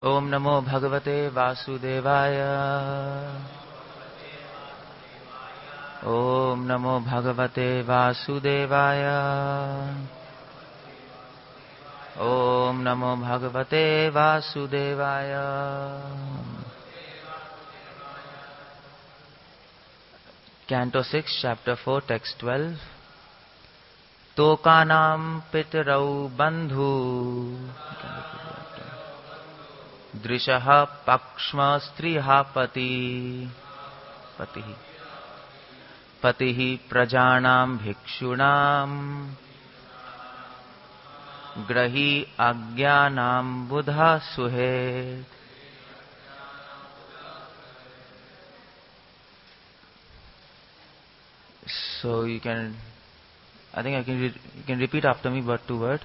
ओम नमो भगवते वासुदेवाय। ओम नमो भगवते वासुदेवाय। ओम नमो भगवते वासुदेवाय। Canto 6, Chapter 4, Text 12. Tokanam pitarau bandhu drishaha pakshma striha pati patihi patihi prajanam bhikshunam grahi agyanam buddha suhet. So you can, you can repeat after me word to word.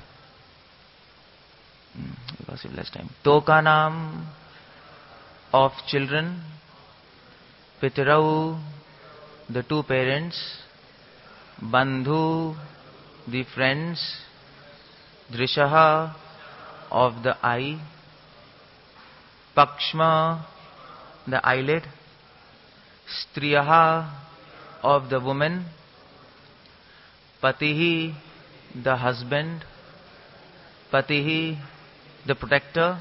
Because we have less time. Tokanam, of children. Pitarau, the two parents. Bandhu, the friends. Drishaha, of the eye. Pakshma, the eyelid. Striyaha, of the woman. Patihi, the husband. Patihi, the protector.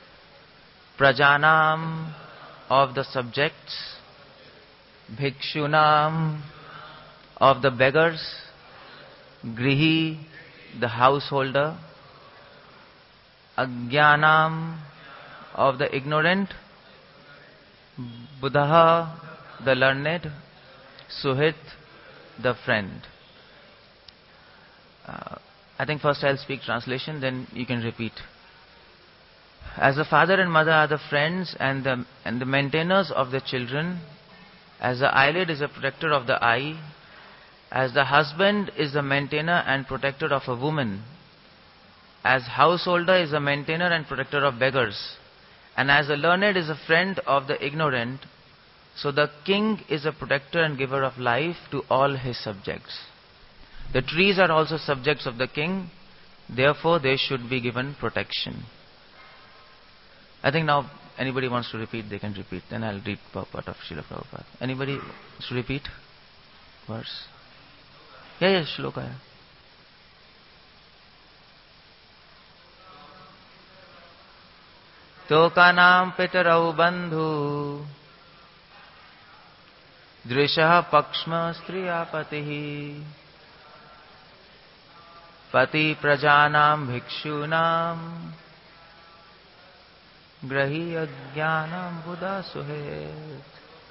Prajanam, of the subjects. Bhikshunam, of the beggars. Grihi, the householder. Agyanam, of the ignorant. Buddha, the learned. Suhit, the friend. I think first I'll speak translation, then you can repeat. As the father and mother are the friends and the maintainers of the children, as the eyelid is a protector of the eye, as the husband is the maintainer and protector of a woman, as householder is the maintainer and protector of beggars, and as the learned is a friend of the ignorant, so the king is a protector and giver of life to all his subjects. The trees are also subjects of the king, therefore they should be given protection. I think now anybody wants to repeat, they can repeat. Then I'll read part of Srila Prabhupada. Anybody wants to repeat verse? Yeah, shloka. Yeah. Tokanam pitarau bandhu drishaha pakshma striya patihi pati prajanam bhikshunam grahi agyanam buddha suhet.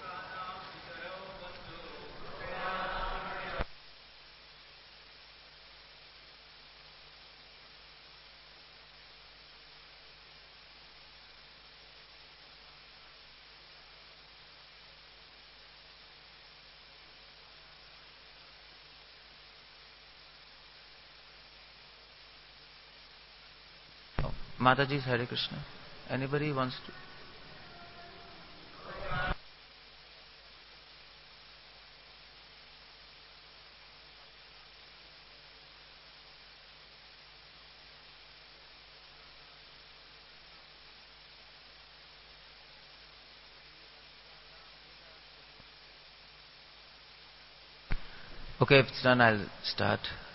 Mataji's Hare Krishna. Anybody wants to? Okay, if it's done, I'll start.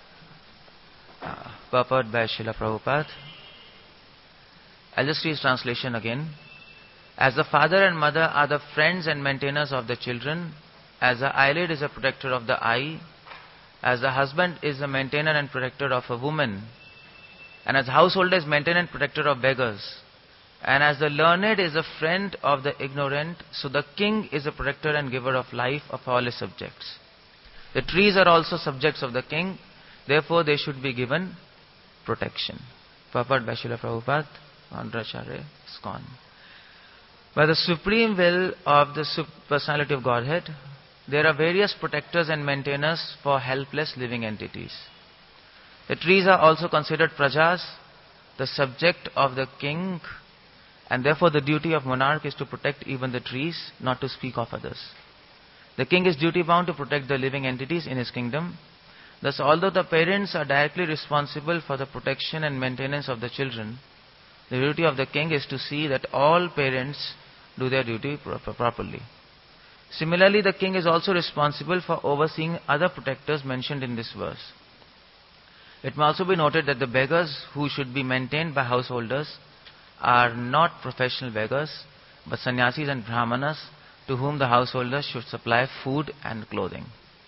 Purport by Srila Prabhupada. I'll just read translation again. As the father and mother are the friends and maintainers of the children, as the eyelid is a protector of the eye, as the husband is a maintainer and protector of a woman, and as householder is maintainer and protector of beggars, and as the learned is a friend of the ignorant, so the king is a protector and giver of life of all his subjects. The trees are also subjects of the king, therefore they should be given protection. Purport by Srila Prabhupada, Andracharya, ISKCON. By the supreme will of the personality of Godhead, there are various protectors and maintainers for helpless living entities. The trees are also considered prajas, the subject of the king, and therefore the duty of monarch is to protect even the trees, not to speak of others. The king is duty bound to protect the living entities in his kingdom. Thus, although the parents are directly responsible for the protection and maintenance of the children, The duty of the king is to see that all parents do their duty properly. Similarly, the king is also responsible for overseeing other protectors mentioned in this verse. It may also be noted that the beggars who should be maintained by householders are not professional beggars, but sannyasis and brahmanas to whom the householders should supply food and clothing.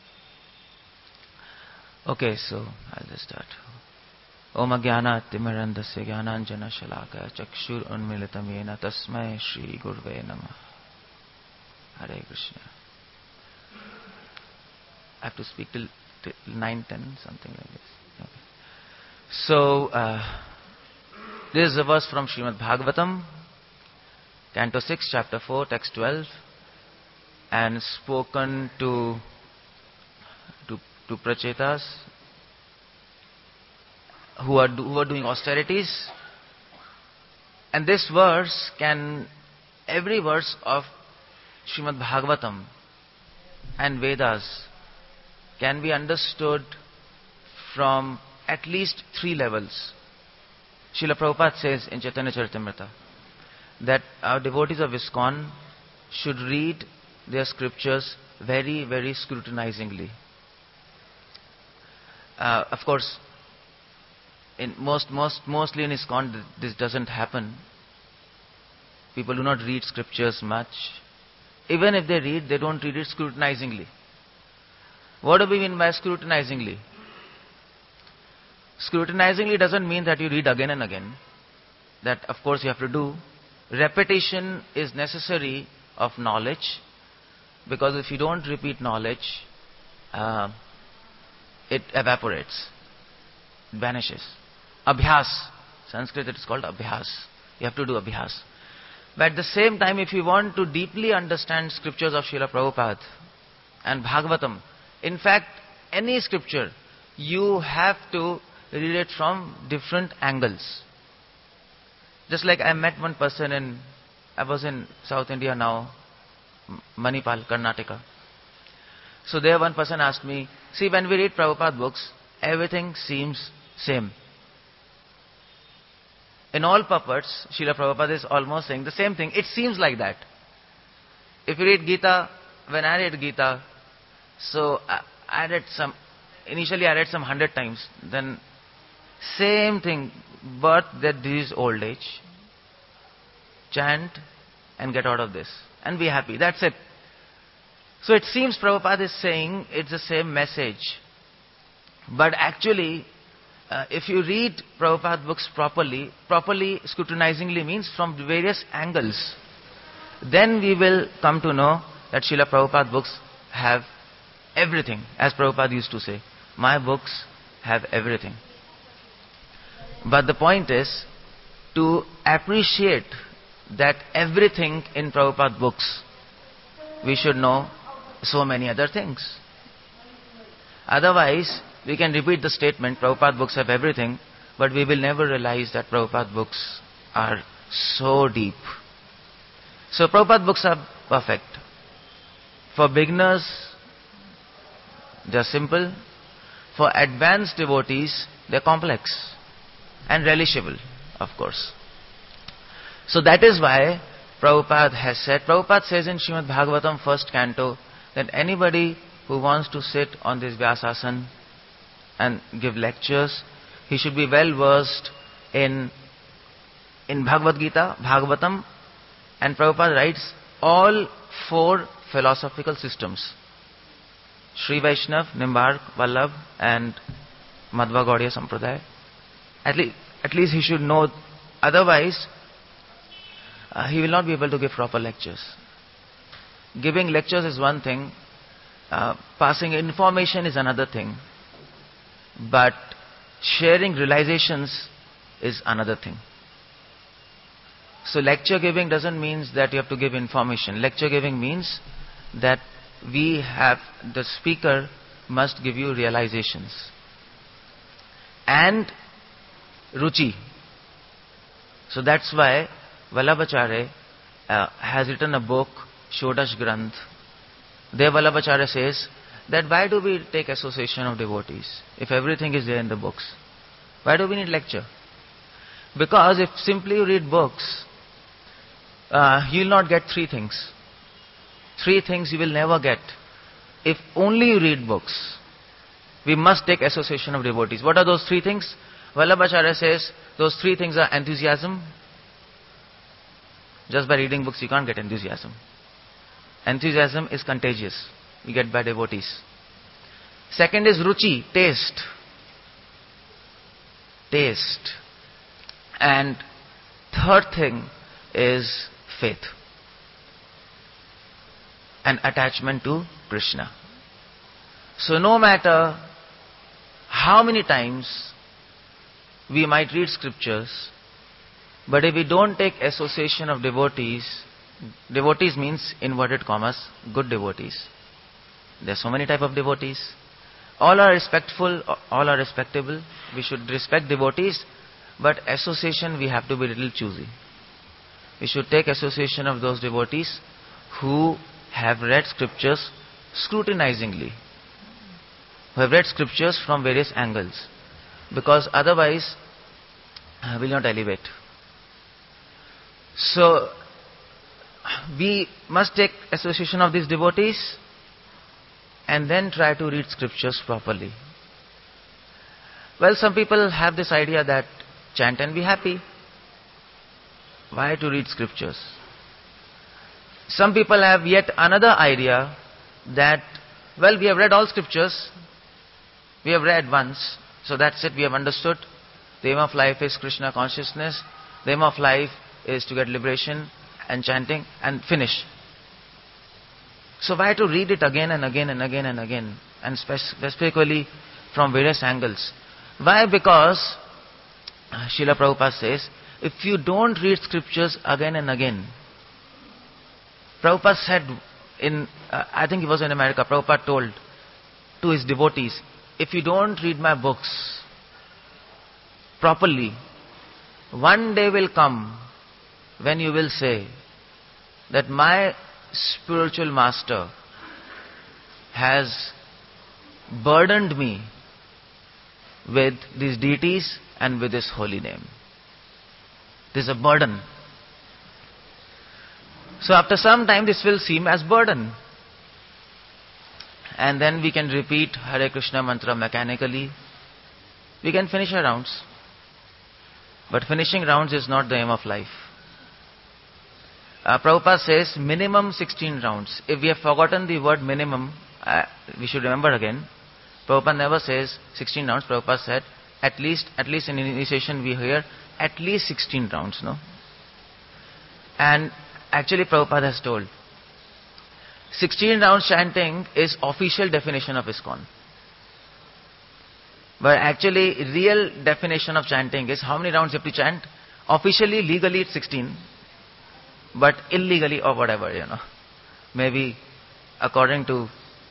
Okay, so I'll just start. Om Ajnana Timirandasya Jnananjana Shalakaya Chakshur Unmilitam Yena Tasmai Shri Gurve Namah. Hare Krishna. I have to speak till 9:10, something like this. Okay. So, this is a verse from Srimad Bhagavatam, Canto 6, Chapter 4, Text 12, and spoken to prachetas who are doing austerities. And this verse every verse of Srimad Bhagavatam and Vedas can be understood from at least 3 levels. Srila Prabhupada says in Chaitanya Charitamrita that our devotees of ISKCON should read their scriptures very, very scrutinizingly. Of course, mostly in ISKCON this doesn't happen. People do not read scriptures much. Even if they read, they don't read it scrutinizingly. What do we mean by scrutinizingly? Scrutinizingly doesn't mean that you read again and again. That of course you have to do. Repetition is necessary of knowledge, because if you don't repeat knowledge, it evaporates, it vanishes. Abhyas, Sanskrit it is called abhyas. You have to do abhyas. But at the same time, if you want to deeply understand scriptures of Srila Prabhupada and Bhagavatam, in fact, any scripture, you have to read it from different angles. Just like I met one person I was in South India now, Manipal, Karnataka. So there one person asked me, see, when we read Prabhupada books, everything seems same. In all purports, Srila Prabhupada is almost saying the same thing. It seems like that. If you read Gita, when I read Gita, so initially I read some 100 times, then same thing, birth, death, disease, old age. Chant and get out of this and be happy. That's it. So it seems Prabhupada is saying it's the same message. But actually, if you read Prabhupada books properly scrutinizingly means from various angles, then we will come to know that Srila Prabhupada books have everything. As Prabhupada used to say, my books have everything. But the point is to appreciate that everything in Prabhupada books, we should know so many other things. Otherwise, we can repeat the statement, Prabhupada books have everything, but we will never realize that Prabhupada books are so deep. So Prabhupada books are perfect. For beginners, they are simple. For advanced devotees, they are complex and relishable, of course. So that is why Prabhupada says in Srimad Bhagavatam first canto that anybody who wants to sit on this Vyasasana and give lectures, he should be well versed in Bhagavad Gita, Bhagavatam, and Prabhupada writes all 4 philosophical systems. Sri Vaishnav, Nimbark, Vallabh and Madhva Gaudiya Sampradaya. At least he should know, otherwise he will not be able to give proper lectures. Giving lectures is one thing, passing information is another thing, but sharing realizations is another thing. So lecture giving doesn't mean that you have to give information. Lecture giving means that the speaker must give you realizations and ruchi. So that's why Vallabhacharya has written a book, Shodash Granth. There Vallabhacharya says that why do we take association of devotees if everything is there in the books? Why do we need lecture? Because if simply you read books, you will not get three things. Three things you will never get if only you read books. We must take association of devotees. What are those three things? Vallabhacharya says those three things are enthusiasm. Just by reading books you can't get enthusiasm. Enthusiasm is contagious. You get by devotees. Second is ruchi, taste. Taste. And third thing is faith. And attachment to Krishna. So no matter how many times we might read scriptures, but if we don't take association of devotees, devotees means inverted commas, good devotees. There are so many type of devotees. All are respectful, all are respectable. We should respect devotees, but association we have to be a little choosy. We should take association of those devotees who have read scriptures scrutinizingly, who have read scriptures from various angles, because otherwise will not elevate. So we must take association of these devotees and then try to read scriptures properly. Well, some people have this idea that chant and be happy. Why to read scriptures? Some people have yet another idea that, well, we have read all scriptures. We have read once. So that's it, we have understood. The aim of life is Krishna consciousness. The aim of life is to get liberation and chanting and finish. So why to read it again and again and again and again, and specifically from various angles? Why? Because Srila Prabhupada says, if you don't read scriptures again and again, Prabhupada said in, I think he was in America, Prabhupada told to his devotees, if you don't read my books properly, one day will come when you will say that my spiritual master has burdened me with these deities and with his holy name. This is a burden. So after some time this will seem as burden. And then we can repeat Hare Krishna mantra mechanically. We can finish our rounds. But finishing rounds is not the aim of life. Prabhupada says minimum 16 rounds. If we have forgotten the word minimum, we should remember again. Prabhupada never says 16 rounds. Prabhupada said at least in initiation we hear at least 16 rounds, no? And actually Prabhupada has told 16 rounds chanting is official definition of ISKCON. But actually real definition of chanting is how many rounds you have to chant. Officially, legally it's 16. But illegally or whatever, maybe according to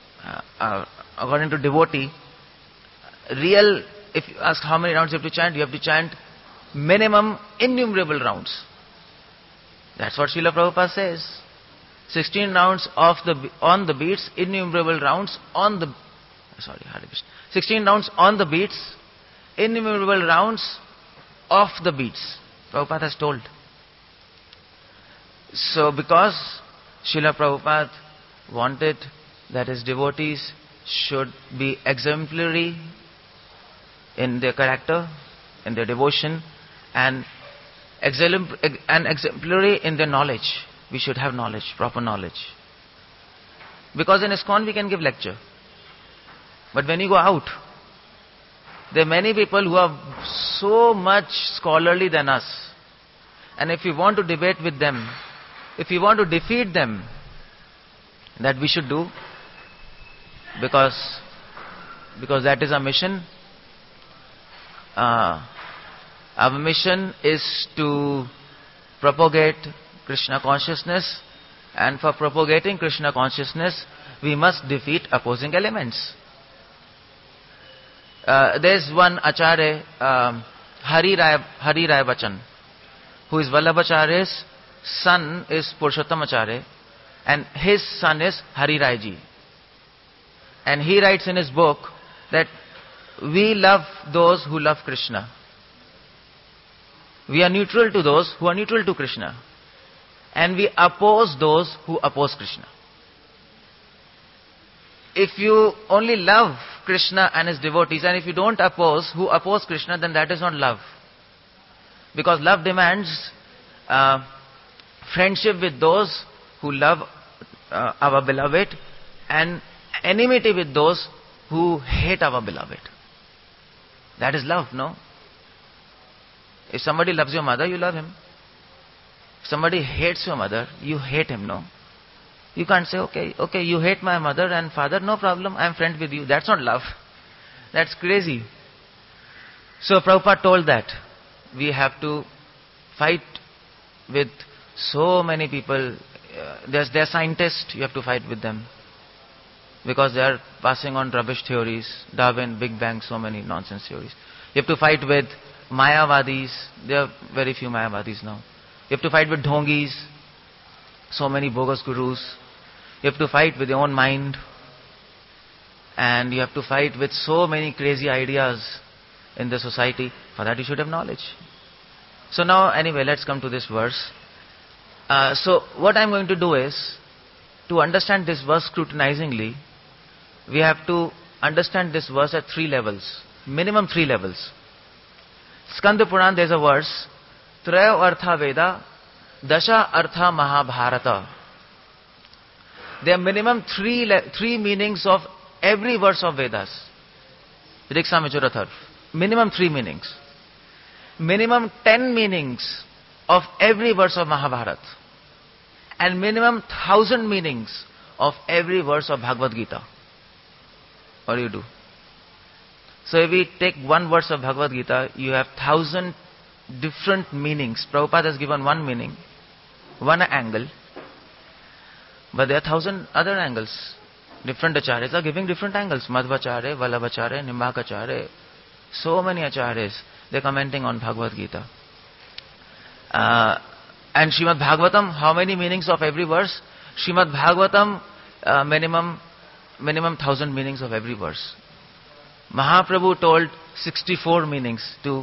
devotee, real, if you ask how many rounds you have to chant minimum innumerable rounds. That's what Srila Prabhupada says. 16 rounds on the beats, innumerable rounds on the, 16 rounds on the beats, innumerable rounds off the beats. Prabhupada has told. So because Srila Prabhupada wanted that his devotees should be exemplary in their character, in their devotion, and exemplary in their knowledge. We should have knowledge, proper knowledge. Because in ISKCON we can give lecture. But when you go out, there are many people who are so much scholarly than us. And if we want to debate with them, if we want to defeat them, that we should do, because that is our mission. Our mission is to propagate Krishna consciousness, and for propagating Krishna consciousness, we must defeat opposing elements. There's one Acharya, Hari Rai Bachchan, who is Vallabhacharya's son is Purushottam Acharya, and his son is Hari Rai Ji. And he writes in his book that we love those who love Krishna. We are neutral to those who are neutral to Krishna. And we oppose those who oppose Krishna. If you only love Krishna and his devotees, and if you don't oppose who oppose Krishna, then that is not love. Because love demands friendship with those who love our beloved, and enmity with those who hate our beloved. That is love, no? If somebody loves your mother, you love him. If somebody hates your mother, you hate him, no? You can't say, okay, you hate my mother and father, no problem, I am friend with you. That's not love. That's crazy. So Prabhupada told that we have to fight with so many people. They're scientists, you have to fight with them. Because they are passing on rubbish theories, Darwin, Big Bang, so many nonsense theories. You have to fight with Mayavadis. There are very few Mayavadis now. You have to fight with Dhongis, so many bogus gurus. You have to fight with your own mind. And you have to fight with so many crazy ideas in the society. For that you should have knowledge. So now, anyway, let's come to this verse. So what I'm going to do is, to understand this verse scrutinizingly, we have to understand this verse at 3 levels. Minimum 3 levels. Skanda Puran, there's a verse, Trayo Artha Veda, Dasha Artha Mahabharata. There are minimum 3 meanings of every verse of Vedas. Vidiksa Michurathar. Minimum 3 meanings. Minimum 10 meanings of every verse of Mahabharata. And minimum 1,000 meanings of every verse of Bhagavad Gita. What do you do? So if we take one verse of Bhagavad Gita, you have 1,000 different meanings. Prabhupada has given one meaning, one angle, but there are 1,000 other angles. Different acharyas are giving different angles. Madhvacharya, Vallabhacharya, Nimbakacharya, so many acharyas, they're commenting on Bhagavad Gita. And Srimad Bhagavatam, how many meanings of every verse? Srimad Bhagavatam, minimum 1,000 meanings of every verse. Mahaprabhu told 64 meanings to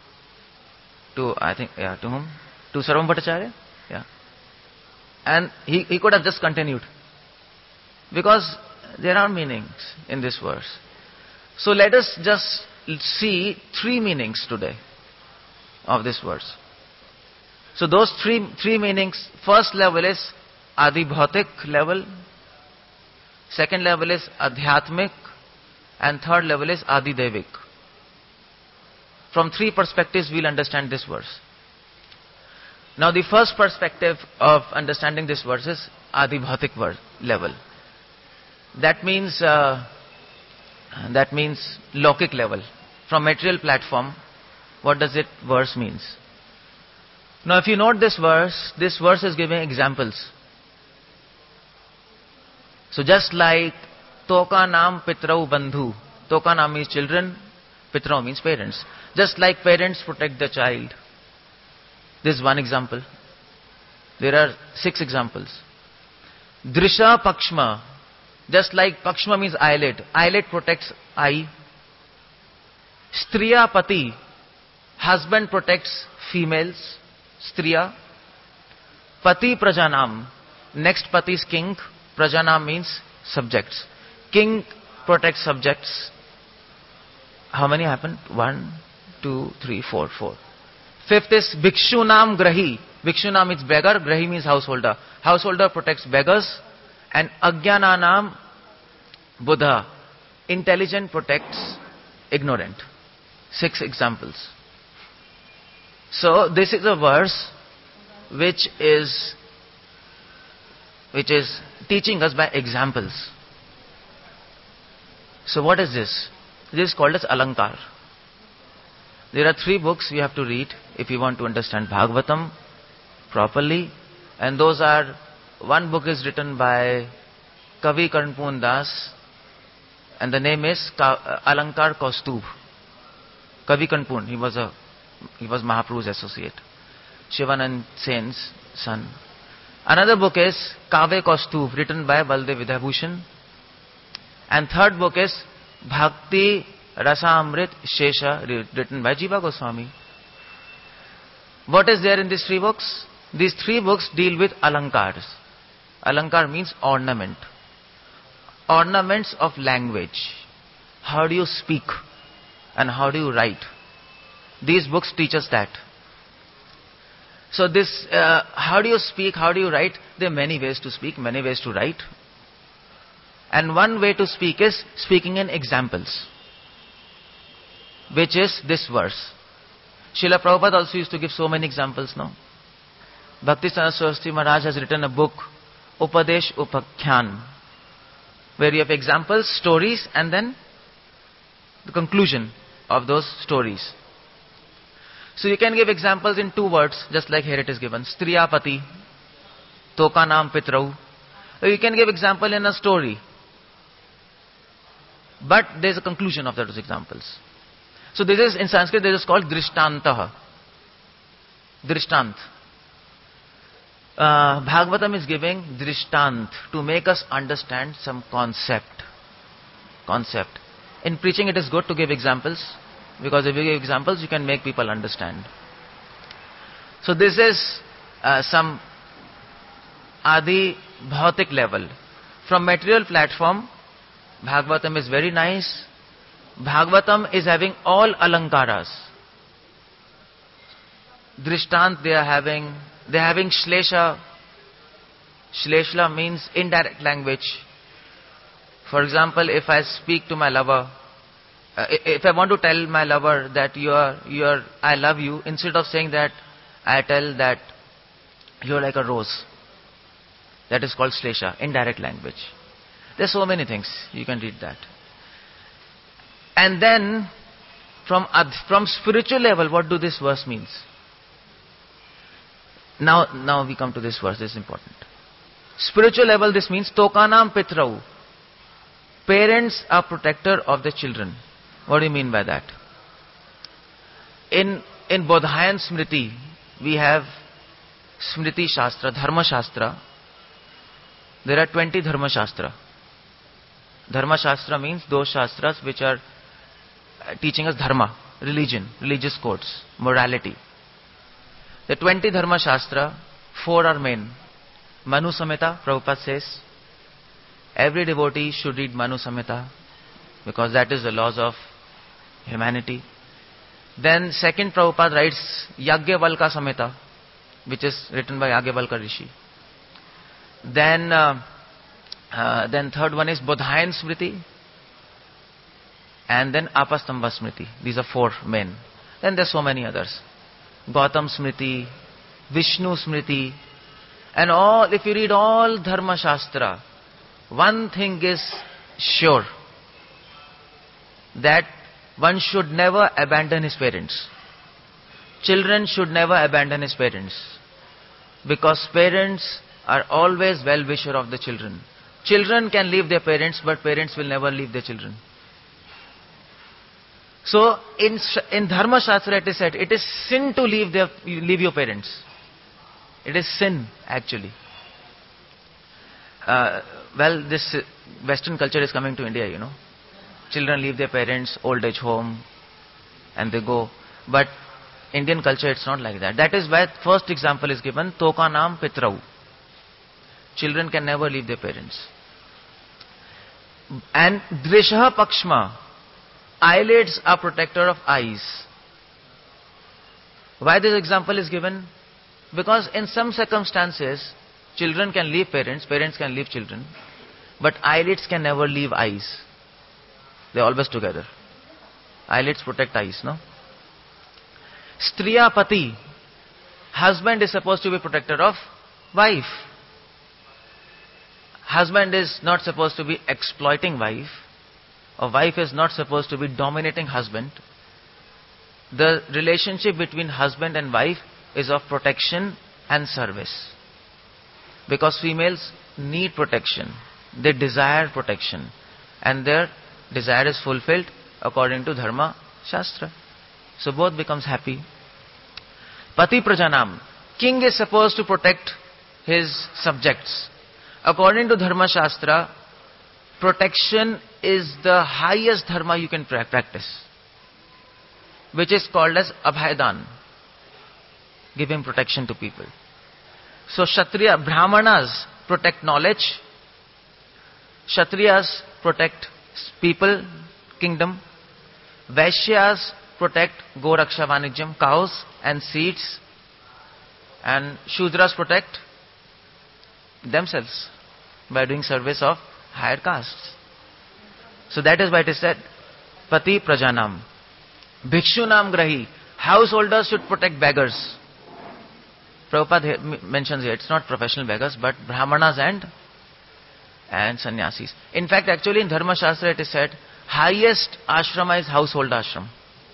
whom? To Sarvam Bhattacharya? Yeah. And he could have just continued. Because there are meanings in this verse. So let us just see 3 meanings today of this verse. So those three meanings, first level is Adi Bhautik level, second level is Adhyatmik, and third level is Adi Devik. From 3 perspectives we'll understand this verse. Now the first perspective of understanding this verse is Adi Bhautik level. That means Lokik level. From material platform, what does it verse means? Now if you note this verse is giving examples. So just like Toka Nam Pitrau Bandhu. Toka Nam means children, Pitrau means parents. Just like parents protect the child. This is one example. There are 6 examples. Drisha Pakshma. Just like Pakshma means eyelid. Eyelid protects eye. Striya Pati. Husband protects females. Striya. Pati Prajanam. Next Pati is king. Prajanam means subjects. King protects subjects. How many happen? 1, 2, 3, 4. 5th is Bhikshunam Grahi. Bhikshunam means beggar. Grahi means householder. Householder protects beggars. And Ajnananam Buddha. Intelligent protects ignorant. 6 examples. So this is a verse which is teaching us by examples. So what is this? This is called as Alankar. There are 3 books we have to read if we want to understand Bhagavatam properly. And those are, one book is written by Kavi Karnpur Das, and the name is Alankar Kaustubh. Kavi Karnpur, he was Mahaprabhu's associate. Shivanand Sen's son. Another book is Kave Kaustubh, written by Baldev Vidyabhushan. And third book is Bhakti Rasamrit Shesha, written by Jiva Goswami. What is there in these 3 books? These 3 books deal with alankars. Alankar means ornament. Ornaments of language. How do you speak and how do you write? These books teach us that. So this, how do you speak, how do you write? There are many ways to speak, many ways to write. And one way to speak is speaking in examples, which is this verse. Srila Prabhupada also used to give so many examples now. Bhaktisiddhanta Saraswati Maharaj has written a book, Upadesh Upakhyan, where you have examples, stories, and then the conclusion of those stories. So you can give examples in 2 words, just like here it is given. Striyapati, Toka Nam Pitrau. Or you can give example in a story. But there is a conclusion of those examples. So this is, in Sanskrit, this is called Drishtantaha. Drishtant. Bhagavatam is giving Drishtant to make us understand some concept. In preaching it is good to give examples, because if you give examples you can make people understand. So this is some Adi Bhautik level. From material platform, Bhagavatam is very nice. Bhagavatam is having all alankaras. Drishtant they are having Shlesha. Shleshla means indirect language. For example, if I speak to my lover, if I want to tell my lover that I love you, instead of saying that, I tell that you're like a rose. That is called Shlesha, indirect language. There's so many things, you can read that. And then, from spiritual level, what do this verse means? Now we come to this verse, this is important. Spiritual level, this means Tokanam Pitrau. Parents are protector of the children. What do you mean by that? In Bodhayan Smriti, we have Smriti Shastra, Dharma Shastra. There are 20 Dharma Shastra. Dharma Shastra means those shastras which are teaching us dharma, religion, religious codes, morality. The 20 Dharma Shastra, 4 are main. Manu Samhita, Prabhupada says, every devotee should read Manu Samhita, because that is the laws of humanity. Then second, Prabhupada writes Yagyavalka Samhita, which is written by Yagyavalka Rishi. Then third one is Bodhayan Smriti, and then Apastamba Smriti. These are 4 main. Then there are so many others. Gautam Smriti, Vishnu Smriti, and all. If you read all Dharma Shastra, one thing is sure, that one should never abandon his parents. Children should never abandon his parents, because parents are always well-wisher of the children. Children can leave their parents, but parents will never leave their children. So in Dharma Shastra it is said, it is sin to leave your parents. It is sin, actually. Well, this Western culture is coming to India, you know. Children leave their parents, old age home, and they go. But Indian culture, it's not like that. That is why first example is given, Tokanam Pitrau. Children can never leave their parents. And Drisha Pakshma, eyelids are protector of eyes. Why this example is given? Because in some circumstances, children can leave parents, parents can leave children, but eyelids can never leave eyes. They're always together. Eyelids protect eyes, no? Striyapati, husband is supposed to be protector of wife. Husband is not supposed to be exploiting wife. A wife is not supposed to be dominating husband. The relationship between husband and wife is of protection and service. Because females need protection. They desire protection. And their desire is fulfilled according to Dharma Shastra. So both becomes happy. Pati Prajanam, king is supposed to protect his subjects. According to Dharma Shastra, protection is the highest dharma you can practice, which is called as Abhaydan. giving protection to people. So Kshatriya, Brahmanas protect knowledge. Kshatriyas protect people, kingdom. Vaishyas protect Goraksha Vanijyam, cows and seeds. And Shudras protect themselves by doing service of higher castes. So that is why it is said, Pati Prajanam. Bhikshunam Grahi. Householders should protect beggars. Prabhupada mentions here, it's not professional beggars, but Brahmanas and sannyasis. In fact, actually in Dharma Shastra it is said, highest ashrama is household ashram.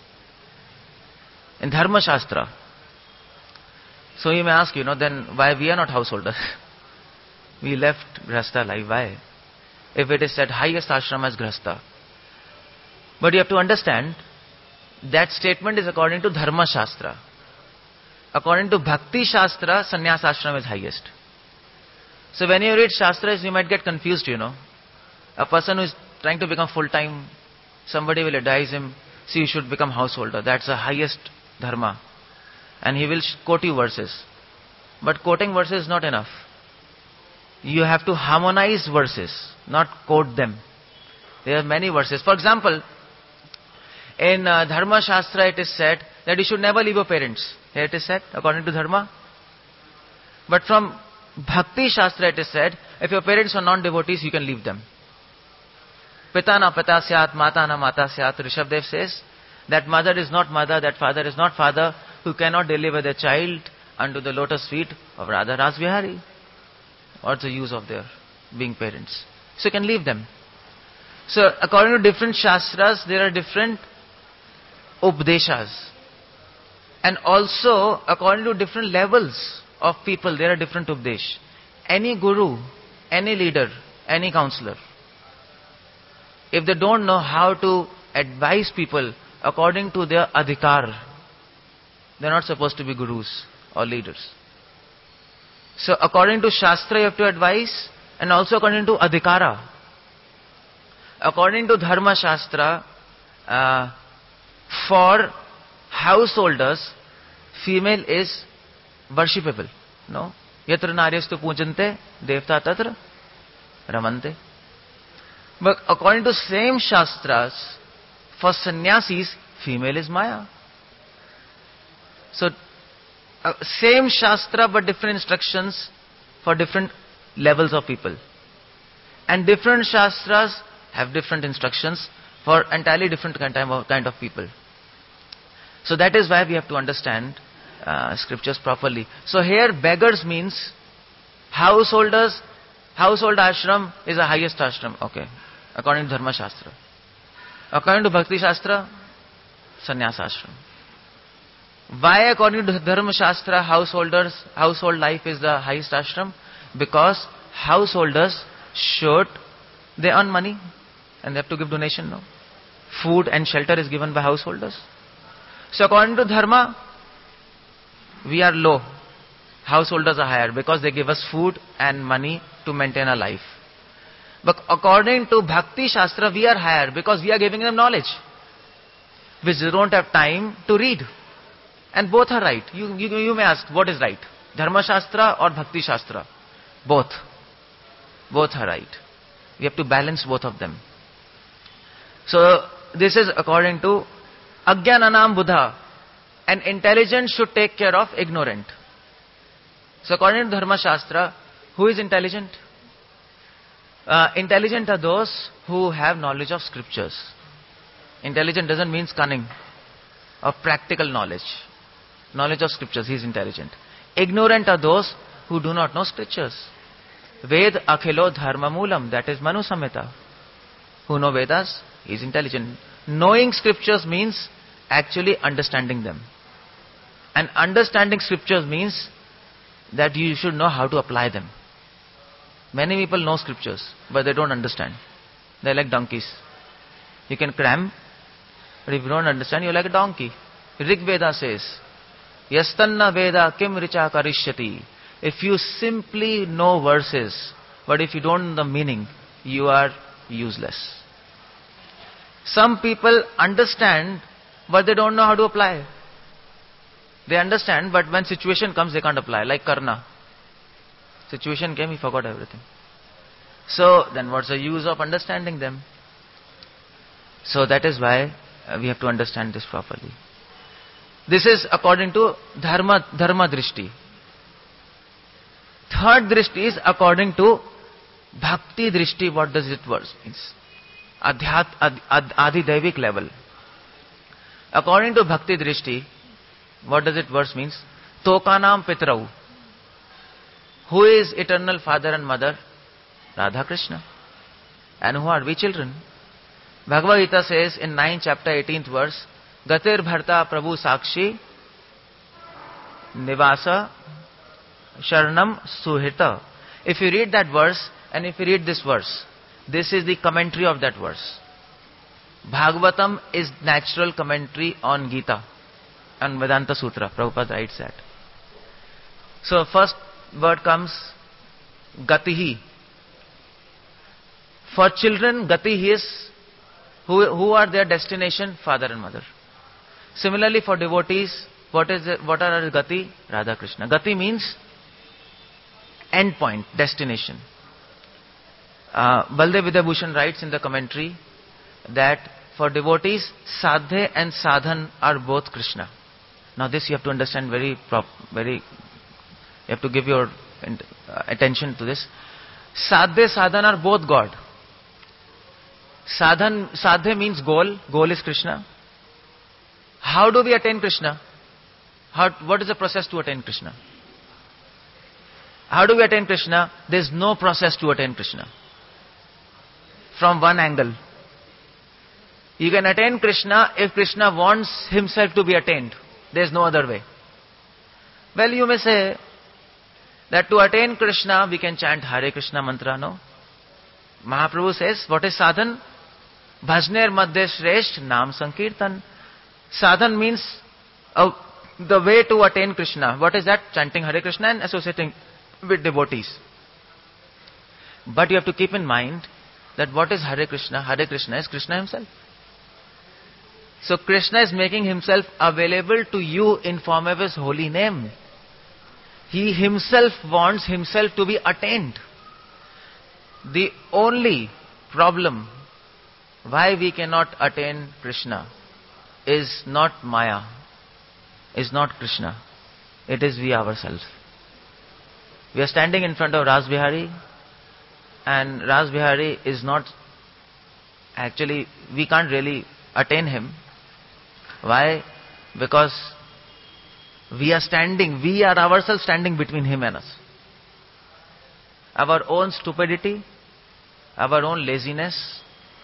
In Dharma Shastra. So you may ask, then why we are not householders? We left Grihastha life. Why? If it is said highest ashrama is Grihastha. But you have to understand, that statement is according to Dharma Shastra. According to Bhakti Shastra, sannyas ashram is highest. So when you read Shastras, you might get confused, A person who is trying to become full-time, somebody will advise him, see, you should become householder. That's the highest dharma. And he will quote you verses. But quoting verses is not enough. You have to harmonize verses, not quote them. There are many verses. For example, in Dharma Shastra it is said that you should never leave your parents. Here it is said, according to Dharma. But from Bhakti Shastra it is said, if your parents are non-devotees, you can leave them. Pita na pita syat, mata na mata syat. Rishabdev says that mother is not mother, that father is not father, who cannot deliver their child unto the lotus feet of Radha Rasvihari. What's the use of their being parents? So you can leave them. So according to different Shastras, there are different Updeshas. And also, according to different levels of people, there are different Updesh. Any guru, any leader, any counselor, if they don't know how to advise people according to their adhikar, they're not supposed to be gurus or leaders. So according to Shastra you have to advise, and also according to adhikara. According to Dharma Shastra, for householders, female is worshipable. No? Yatra naryastu pujante, devta tatra ramante. But according to same Shastras, for sannyasis, female is Maya. So, same Shastra but different instructions for different levels of people. And different Shastras have different instructions for entirely different kind of people. So that is why we have to understand scriptures properly. So here beggars means householders, household ashram is the highest ashram. Okay. According to Dharma Shastra. According to Bhakti Shastra, sannyas ashram. Why according to Dharma Shastra household life is the highest ashram? Because householders they earn money and they have to give donation, no? Food and shelter is given by householders. So according to Dharma, we are low. Householders are higher because they give us food and money to maintain our life. But according to Bhakti Shastra, we are higher because we are giving them knowledge, which they don't have time to read. And both are right. You may ask, what is right? Dharma Shastra or Bhakti Shastra? Both. Both are right. We have to balance both of them. So this is according to Ajnanam Buddha. An intelligent should take care of ignorant. So according to Dharma Shastra, who is intelligent? Intelligent are those who have knowledge of scriptures. Intelligent doesn't mean cunning or practical knowledge. Knowledge of scriptures, he is intelligent. Ignorant are those who do not know scriptures. Ved akhilo dharma moolam, that is Manu Samhita. Who know Vedas, he is intelligent. Knowing scriptures means actually understanding them. And understanding scriptures means that you should know how to apply them. Many people know scriptures, but they don't understand. They're like donkeys. You can cram, but if you don't understand, you're like a donkey. Rig Veda says, Yastanna Veda kim richa karishyati. If you simply know verses, but if you don't know the meaning, you are useless. Some people understand, but they don't know how to apply. They understand, but when situation comes, they can't apply. Like Karna. Situation came, he forgot everything. So, then what's the use of understanding them? So that is why we have to understand this properly. This is according to dharma drishti. Third drishti is according to bhakti drishti. What does it verse means? Adhidevic level. According to bhakti drishti, what does it verse means? Tokanam pitrau. Who is eternal father and mother? Radha Krishna. And who are we? Children. Bhagavad Gita says in 9th chapter 18th verse, Gatir Bharta Prabhu Sakshi Nivasa Sharanam Suhita. If you read that verse and if you read this verse, this is the commentary of that verse. Bhagavatam is natural commentary on Gita and Vedanta Sutra. Prabhupada writes that. So first word comes Gatihi. For children, Gatihi is who are their destination? Father and mother. Similarly for devotees, what are Gati? Radha Krishna. Gati means end point, destination. Baldev Vidyabhushan writes in the commentary that for devotees, Sadhe and Sadhan are both Krishna. Now this you have to understand you have to give your attention to this. Sadhe, Sadhan are both God. Sadhe means goal. Goal is Krishna. How do we attain Krishna? What is the process to attain Krishna? How do we attain Krishna? There is no process to attain Krishna. From one angle. You can attain Krishna if Krishna wants himself to be attained. There is no other way. Well, you may say that to attain Krishna, we can chant Hare Krishna mantra, no? Mahaprabhu says, what is sadhan? Bhajner madhya shresht nam sankirtan. Sadhan means the way to attain Krishna. What is that? Chanting Hare Krishna and associating with devotees. But you have to keep in mind that what is Hare Krishna? Hare Krishna is Krishna himself. So Krishna is making himself available to you in form of his holy name. He himself wants himself to be attained. The only problem why we cannot attain Krishna is not Maya, is not Krishna. It is we ourselves. We are standing in front of Ras Bihari, and Ras Bihari is not actually, we can't really attain him. Why? Because we are ourselves standing between him and us. Our own stupidity, our own laziness,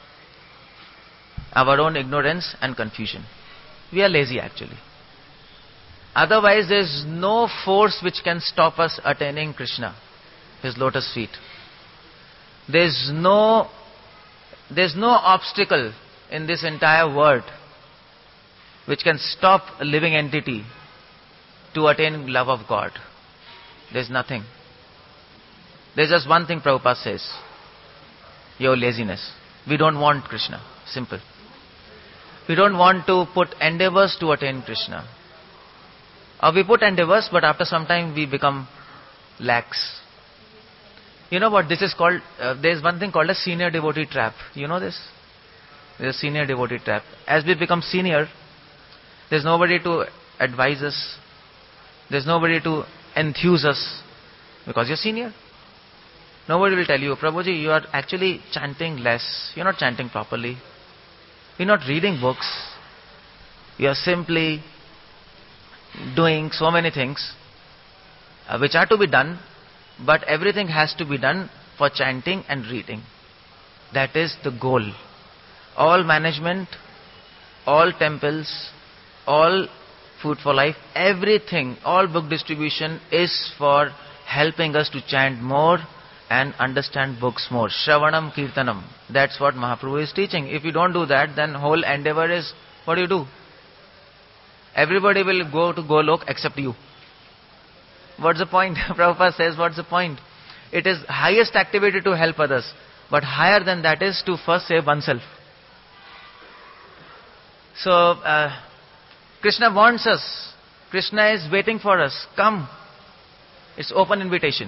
our own ignorance and confusion. We are lazy actually. Otherwise there is no force which can stop us attaining Krishna, his lotus feet. There is no obstacle in this entire world which can stop a living entity to attain love of God. There is nothing. There is just one thing Prabhupada says. Your laziness. We don't want Krishna. Simple. We don't want to put endeavors to attain Krishna. Or we put endeavors, but after some time we become lax. You know what this is called? There is one thing called a senior devotee trap. You know this? There is a senior devotee trap. As we become senior, there is nobody to advise us. There is nobody to enthuse us. Because you are senior. Nobody will tell you, Prabhuji, you are actually chanting less. You are not chanting properly. You are not reading books. You are simply doing so many things which are to be done, but everything has to be done for chanting and reading. That is the goal. All management, all temples, all food for life, everything, all book distribution is for helping us to chant more and understand books more. Shravanam Kirtanam. That's what Mahaprabhu is teaching. If you don't do that, then whole endeavor is, what do? Everybody will go to Golok except you. What's the point? Prabhupada says, what's the point? It is highest activity to help others, but higher than that is to first save oneself. So, Krishna wants us Krishna is waiting for us. Come. It's open invitation.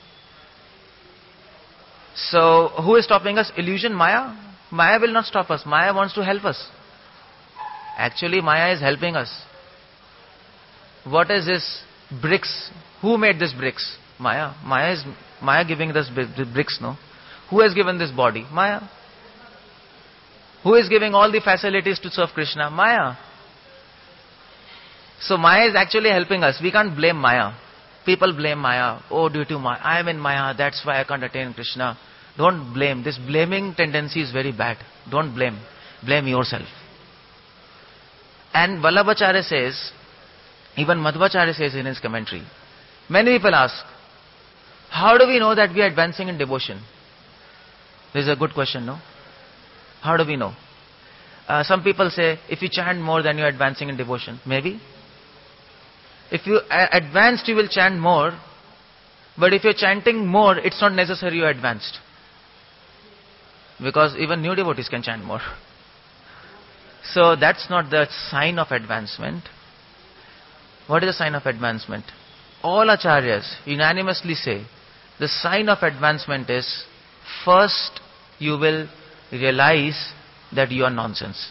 So, who is stopping us? Illusion, Maya? Maya will not stop us. Maya wants to help us. Actually, Maya is helping us. What is this bricks? Who made this bricks? Maya. Maya giving this bricks, no? Who has given this body? Maya. Who is giving all the facilities to serve Krishna? Maya. So Maya is actually helping us. We can't blame Maya. People blame Maya. Oh, due to Maya, I am in Maya, that's why I can't attain Krishna. Don't blame. This blaming tendency is very bad. Don't blame. Blame yourself. And Vallabhacharya says, even Madhvacharya says in his commentary, many people ask, how do we know that we are advancing in devotion? This is a good question, no? How do we know? Some people say, if you chant more, then you are advancing in devotion. Maybe. If you advanced, you will chant more. But if you're chanting more, it's not necessary you're advanced. Because even new devotees can chant more. So that's not the sign of advancement. What is the sign of advancement? All acharyas unanimously say, the sign of advancement is, first you will realize that you are nonsense.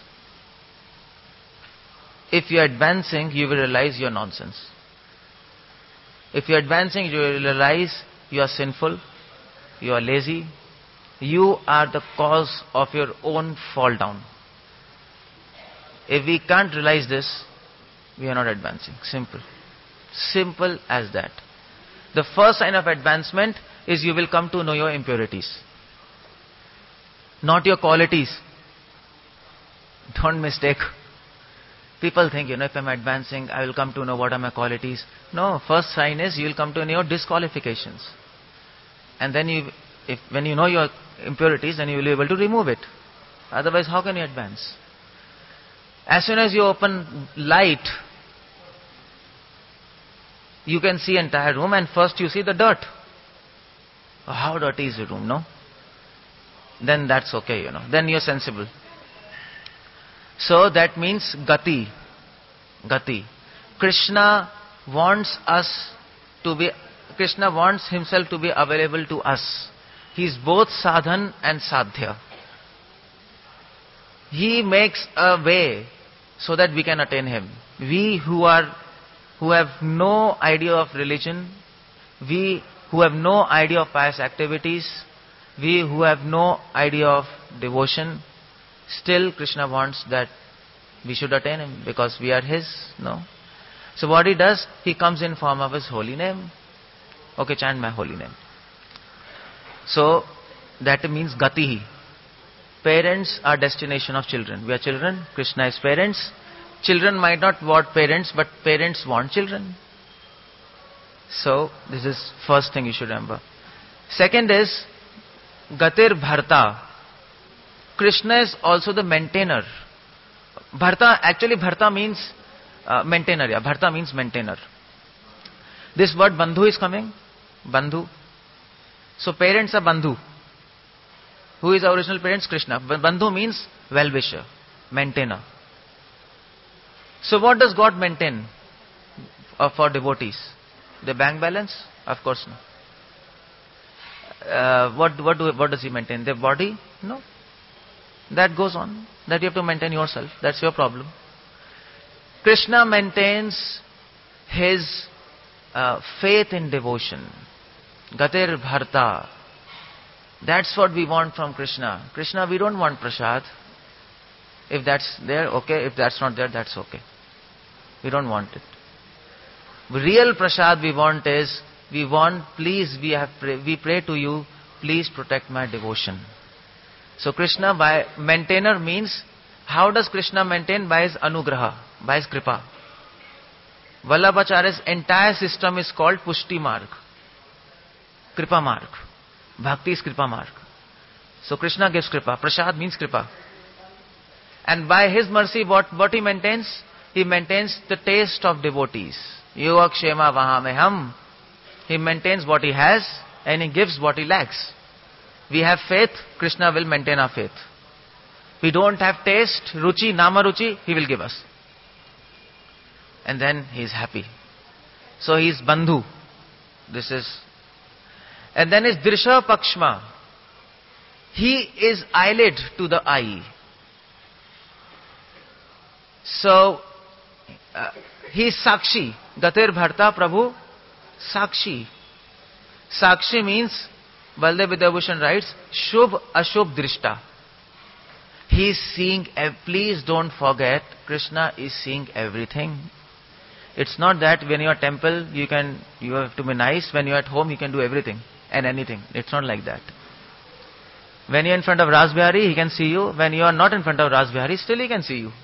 If you are advancing, you will realize you are nonsense. If you are advancing, you will realize you are sinful, you are lazy, you are the cause of your own fall down. If we can't realize this, we are not advancing. Simple. Simple as that. The first sign of advancement is you will come to know your impurities. Not your qualities. Don't mistake. People think, if I'm advancing, I will come to know what are my qualities. No, first sign is you will come to know your disqualifications. And then when you know your impurities, then you will be able to remove it. Otherwise, how can you advance? As soon as you open light, you can see entire room, and first you see the dirt. Oh, how dirty is the room, no? Then that's okay, Then you're sensible. So that means gati. Gati. Krishna wants himself to be available to us. He is both sadhan and sadhya. He makes a way so that we can attain him. We who have no idea of religion, we who have no idea of pious activities, we who have no idea of devotion, still Krishna wants that we should attain him because we are his, no? So what he does, he comes in form of his holy name. Okay, chant my holy name. So that means gati. Parents are destination of children. We are children, Krishna is parents. Children might not want parents, but parents want children. So this is first thing you should remember. Second is Gatir Bharta. Krishna is also the maintainer. Bharta means maintainer. Yeah, Bharta means maintainer. This word Bandhu is coming. Bandhu. So parents are Bandhu. Who is our original parents? Krishna. Bandhu means well-wisher, maintainer. So what does God maintain for devotees? The bank balance? Of course no. What does he maintain? Their body? No. That goes on. That you have to maintain yourself. That's your problem. Krishna maintains his faith in devotion. Gatir Bharta. That's what we want from Krishna. Krishna, we don't want prasad. If that's there, okay. If that's not there, that's okay. We don't want it. Real prasad we want is, please, we pray to you, please protect my devotion. So Krishna, by maintainer means, how does Krishna maintain? By his anugraha, by his kripa. Vallabhacharya's entire system is called Pushti Marg. Kripa Marg. Bhakti is Kripa Marg. So Krishna gives kripa. Prasad means kripa. And by his mercy, what he maintains? He maintains the taste of devotees. Yoga kshema vahameham. He maintains what he has and he gives what he lacks. We have faith, Krishna will maintain our faith. We don't have taste, ruchi, nama ruchi, he will give us. and then he is happy. So he is Bandhu. This is, and then is Drisha Pakshma. He is eyelid to the eye. So he is Sakshi. Gatir Bharta Prabhu Sakshi. Sakshi means, Baldev Vidyabhushan writes, Shubh Ashubh Drishta. He is seeing, please don't forget, Krishna is seeing everything. It's not that when you are temple, you have to be nice. When you are at home, you can do everything and anything. It's not like that. When you are in front of Ras Bihari, he can see you. When you are not in front of Ras Bihari, still he can see you.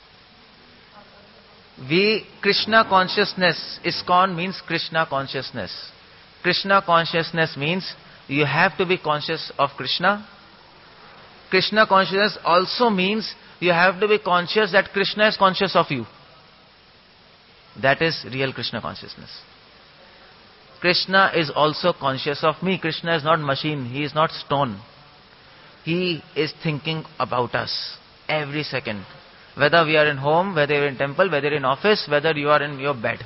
Krishna consciousness, ISKCON means Krishna consciousness. Krishna consciousness means you have to be conscious of Krishna. Krishna consciousness also means you have to be conscious that Krishna is conscious of you. That is real Krishna consciousness. Krishna is also conscious of me. Krishna is not machine. He is not stone. He is thinking about us every second. Whether we are in home, whether you are in temple, whether in office, whether you are in your bed.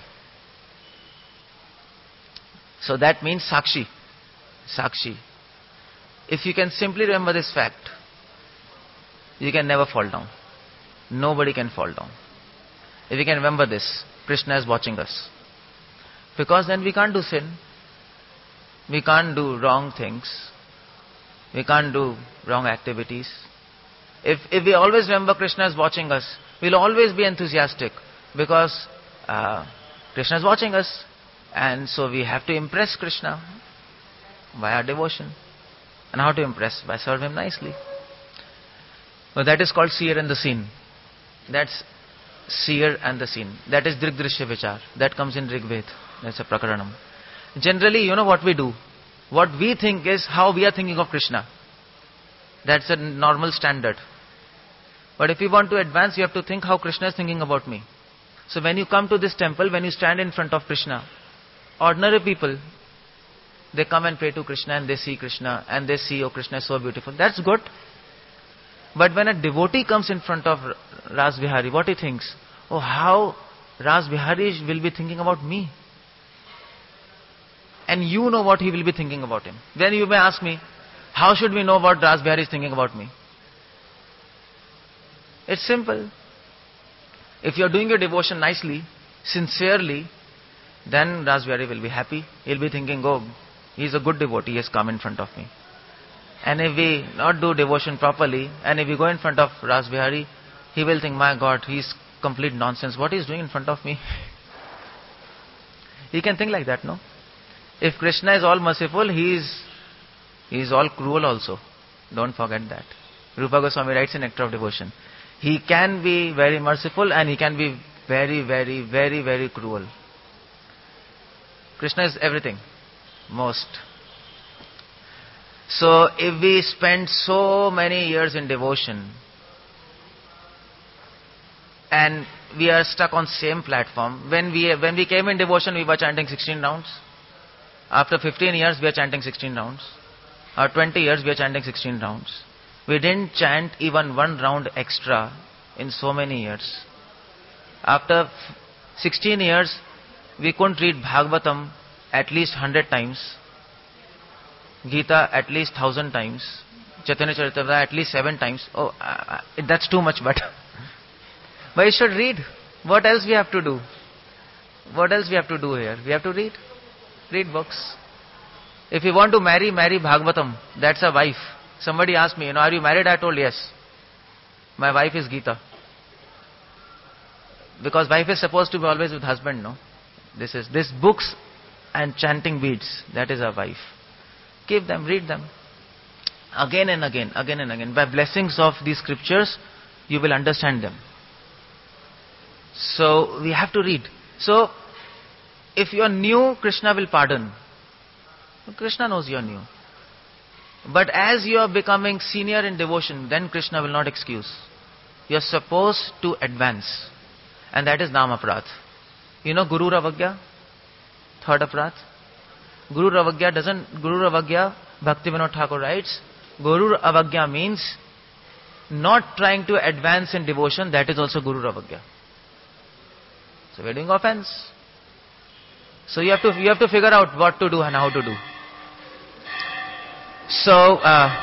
So that means Sakshi. Sakshi. If you can simply remember this fact, you can never fall down. Nobody can fall down. If you can remember this, Krishna is watching us. Because then we can't do sin. We can't do wrong things. We can't do wrong activities. If we always remember Krishna is watching us, we'll always be enthusiastic. Because Krishna is watching us. And so we have to impress Krishna via devotion. And how to impress? By serving Him nicely. Well, that is called seer and the seen. That's seer and the seen. That is Drigdrishya Vichar. That comes in Rigved. That's a Prakaranam. Generally, you know what we do. What we think is how we are thinking of Krishna. That's a normal standard. But if you want to advance, you have to think how Krishna is thinking about me. So when you come to this temple, when you stand in front of Krishna, ordinary people, they come and pray to Krishna and they see Krishna and they see, oh, Krishna is so beautiful. That's good. But when a devotee comes in front of Ras Bihari, what he thinks? Oh, how Ras Bihari will be thinking about me. And you know what he will be thinking about him. Then you may ask me, how should we know what Ras Bihari is thinking about me? It's simple. If you are doing your devotion nicely, sincerely, then Ras Bihari will be happy. He'll be thinking, oh, he's a good devotee, he has come in front of me. And if we not do devotion properly, and if we go in front of Ras Bihari, he will think, my God, he's complete nonsense. What he's doing in front of me? He can think like that, no? If Krishna is all merciful, he is all cruel also. Don't forget that. Rupa Goswami writes in Nectar of Devotion. He can be very merciful and he can be very, very, very, very cruel. Krishna is everything. Most. So if we spend so many years in devotion and we are stuck on same platform, when we came in devotion we were chanting 16 rounds. After 15 years we are chanting 16 rounds. Or 20 years we are chanting 16 rounds. We didn't chant even one round extra in so many years. After 16 years we couldn't read Bhagavatam at least 100 times. Gita at least 1,000 times. Chaitanya Charitamrita at least 7 times. Oh, that's too much, but you should read. What else we have to do? What else we have to do here? We have to read. Read books. If you want to marry Bhagavatam. That's a wife. Somebody asked me, are you married? I told yes. My wife is Gita. Because wife is supposed to be always with husband, no? This books and chanting beads. That is a wife. Keep them, read them. Again and again, again and again. By blessings of these scriptures, you will understand them. So, we have to read. So, if you are new, Krishna will pardon. Krishna knows you are new. But as you are becoming senior in devotion, then Krishna will not excuse. You are supposed to advance. And that is Nam Aparadh. You know Guru Ravagya? Third Aparadh? Guru Ravagya, Bhakti Vinod Thakur writes, Guru Ravagya means not trying to advance in devotion, that is also Guru Ravagya. So we are doing offense. So you have to figure out what to do and how to do. So,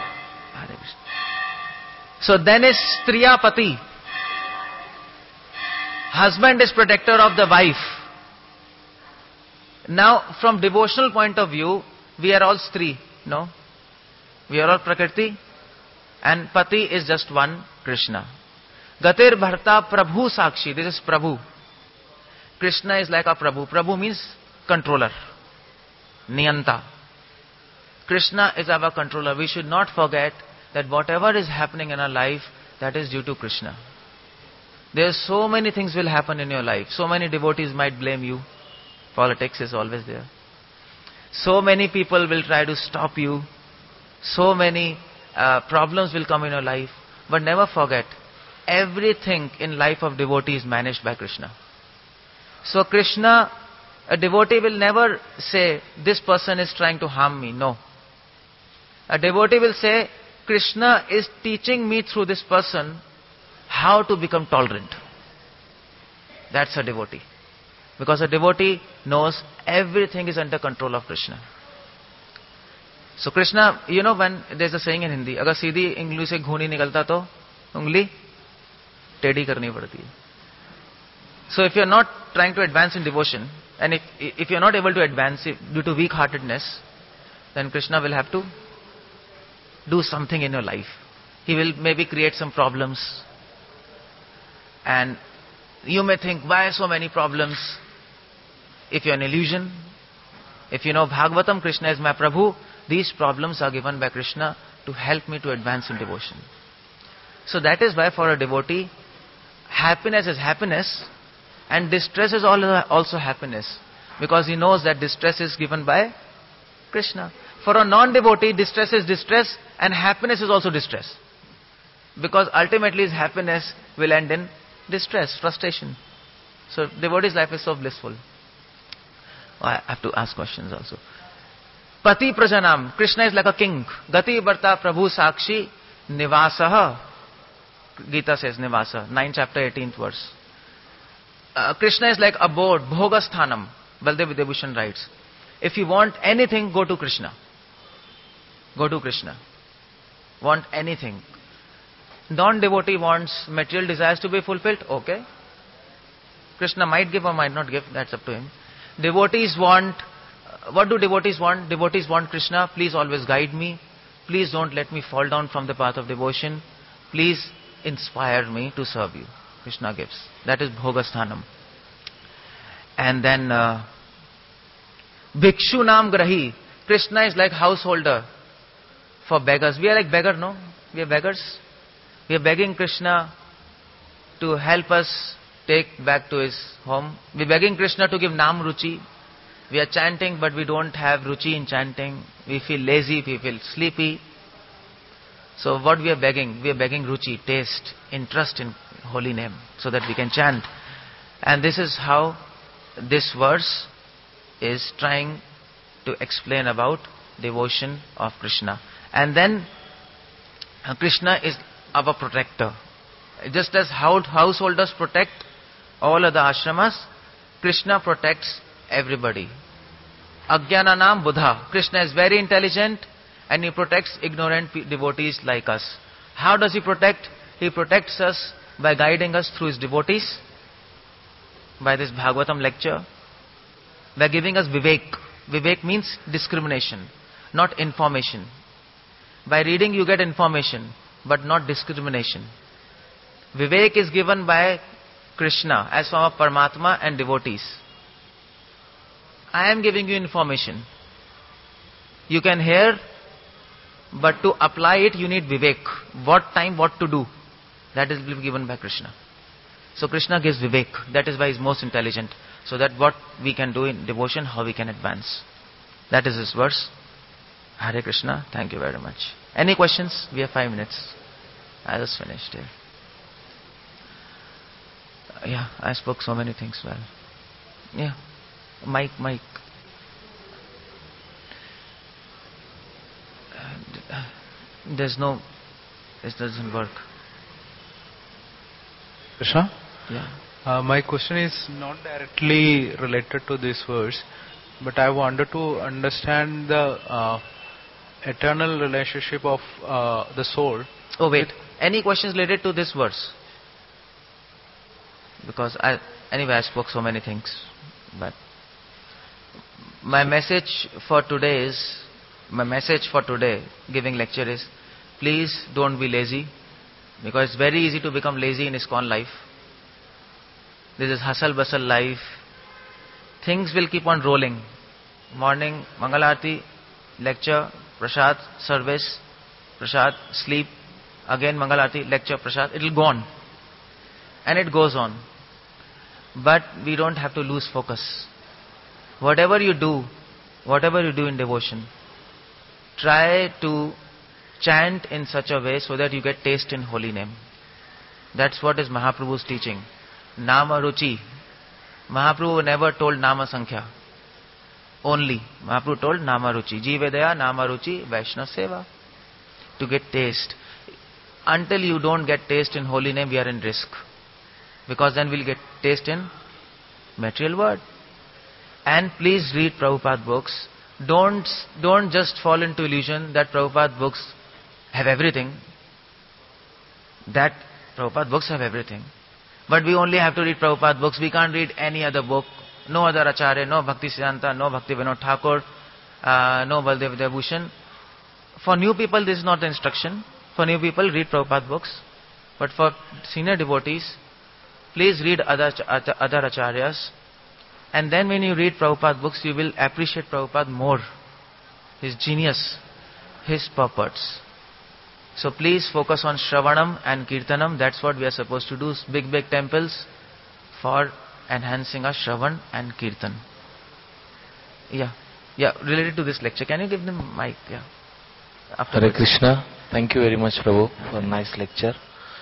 so then is Striya Pati. Husband is protector of the wife. Now, from devotional point of view, we are all Stri, no? We are all Prakriti, and Pati is just one, Krishna. Gatir Bharta Prabhu Sakshi. This is Prabhu. Krishna is like a Prabhu. Prabhu means controller, Niyanta. Krishna is our controller. We should not forget that whatever is happening in our life, that is due to Krishna. There are so many things will happen in your life. So many devotees might blame you. Politics is always there. So many people will try to stop you. So many problems will come in your life. But never forget, everything in life of devotee is managed by Krishna. So Krishna, a devotee will never say, this person is trying to harm me. No. A devotee will say, Krishna is teaching me through this person how to become tolerant. That's a devotee. Because a devotee knows everything is under control of Krishna. So Krishna, you know, when there's a saying in Hindi, अगर सीधी इंगली से घूनी निकलता तो उंगली टेढ़ी करनी पड़ती है. So if you're not trying to advance in devotion, and if you're not able to advance due to weak-heartedness, then Krishna will have to do something in your life. He will maybe create some problems. And you may think, why so many problems? If you're an illusion, if you know Bhagavatam, Krishna is my Prabhu, these problems are given by Krishna to help me to advance in devotion. So that is why for a devotee, happiness is happiness and distress is also happiness. Because he knows that distress is given by Krishna. For a non-devotee, distress is distress and happiness is also distress. Because ultimately his happiness will end in distress, frustration. So devotee's life is so blissful. Oh, I have to ask questions also. Pati Prajanam. Krishna is like a king. Gati Bharta Prabhu Sakshi Nivasaha. Gita says Nivasa. 9th chapter 18th verse. Krishna is like abode. Bhogasthanam. Baldev Vidyabhushan writes. If you want anything, go to Krishna. Go to Krishna. Want anything. Non-devotee wants material desires to be fulfilled. Okay. Krishna might give or might not give. That's up to him. Devotees want, what do devotees want? Devotees want Krishna, please always guide me. Please don't let me fall down from the path of devotion. Please inspire me to serve you. Krishna gives. That is Bhogasthanam. And then Bhikshu Nam Grahi. Krishna is like householder for beggars. We are like beggar, no? We are beggars. We are begging Krishna to help us take back to his home. We are begging Krishna to give Nam Ruchi. We are chanting, but we don't have Ruchi in chanting. We feel lazy, we feel sleepy. So what we are begging? We are begging Ruchi, taste, interest in holy name, so that we can chant. And this is how this verse is trying to explain about devotion of Krishna. And then Krishna is our protector. Just as householders protect all other ashramas, Krishna protects everybody. Ajnanam Buddha. Krishna is very intelligent and he protects ignorant devotees like us. How does he protect? He protects us by guiding us through his devotees, by this Bhagavatam lecture, by giving us Vivek. Vivek means discrimination, not information. By reading you get information, but not discrimination. Vivek is given by Krishna as form of Paramatma and devotees. I am giving you information. You can hear, but to apply it you need Vivek. What time, what to do. That is given by Krishna. So Krishna gives Vivek. That is why he is most intelligent. So that what we can do in devotion, how we can advance. That is this verse. Hare Krishna. Thank you very much. Any questions? We have 5 minutes. I just finished here. Yeah, I spoke so many things well. Yeah. Mic. There's no... It doesn't work. Krishna? Yeah. My question is not directly related to this verse, but I wanted to understand the eternal relationship of the soul. Oh wait, any questions related to this verse? Because anyway I spoke so many things, but my message for today, giving lecture is, please don't be lazy, because it's very easy to become lazy in ISKCON life. This is hustle bustle life. Things will keep on rolling. Morning, Mangalarti, lecture, Prasad, service, Prasad, sleep, again Mangalarti, lecture, Prasad. It will go on. And it goes on. But we don't have to lose focus. Whatever you do in devotion, try to chant in such a way so that you get taste in holy name. That's what is Mahaprabhu's teaching. Nama Ruchi. Mahaprabhu never told Nama Sankhya. Only. Mahaprabhu told Nama Ruchi. Jivedaya Nama Ruchi Vaishnava Seva. To get taste. Until you don't get taste in holy name, we are in risk. Because then we'll get taste in material world. And please read Prabhupada books. Don't just fall into illusion that Prabhupada books have everything. That Prabhupada books have everything. But we only have to read Prabhupada books. We can't read any other book. No other Acharya, no Bhakti Siddhanta, no Bhakti Vinod Thakur, no Baldev Devbhushan. For new people, this is not the instruction. For new people, read Prabhupada books. But for senior devotees, please read other Acharyas. And then when you read Prabhupada books, you will appreciate Prabhupada more. His genius, his purports. So please focus on Shravanam and Kirtanam. That's what we are supposed to do. Big temples for enhancing our Shravan and Kirtan. Yeah. Related to this lecture, can you give them mic? Yeah. Hare Krishna. Thank you very much, Prabhu, for a nice lecture.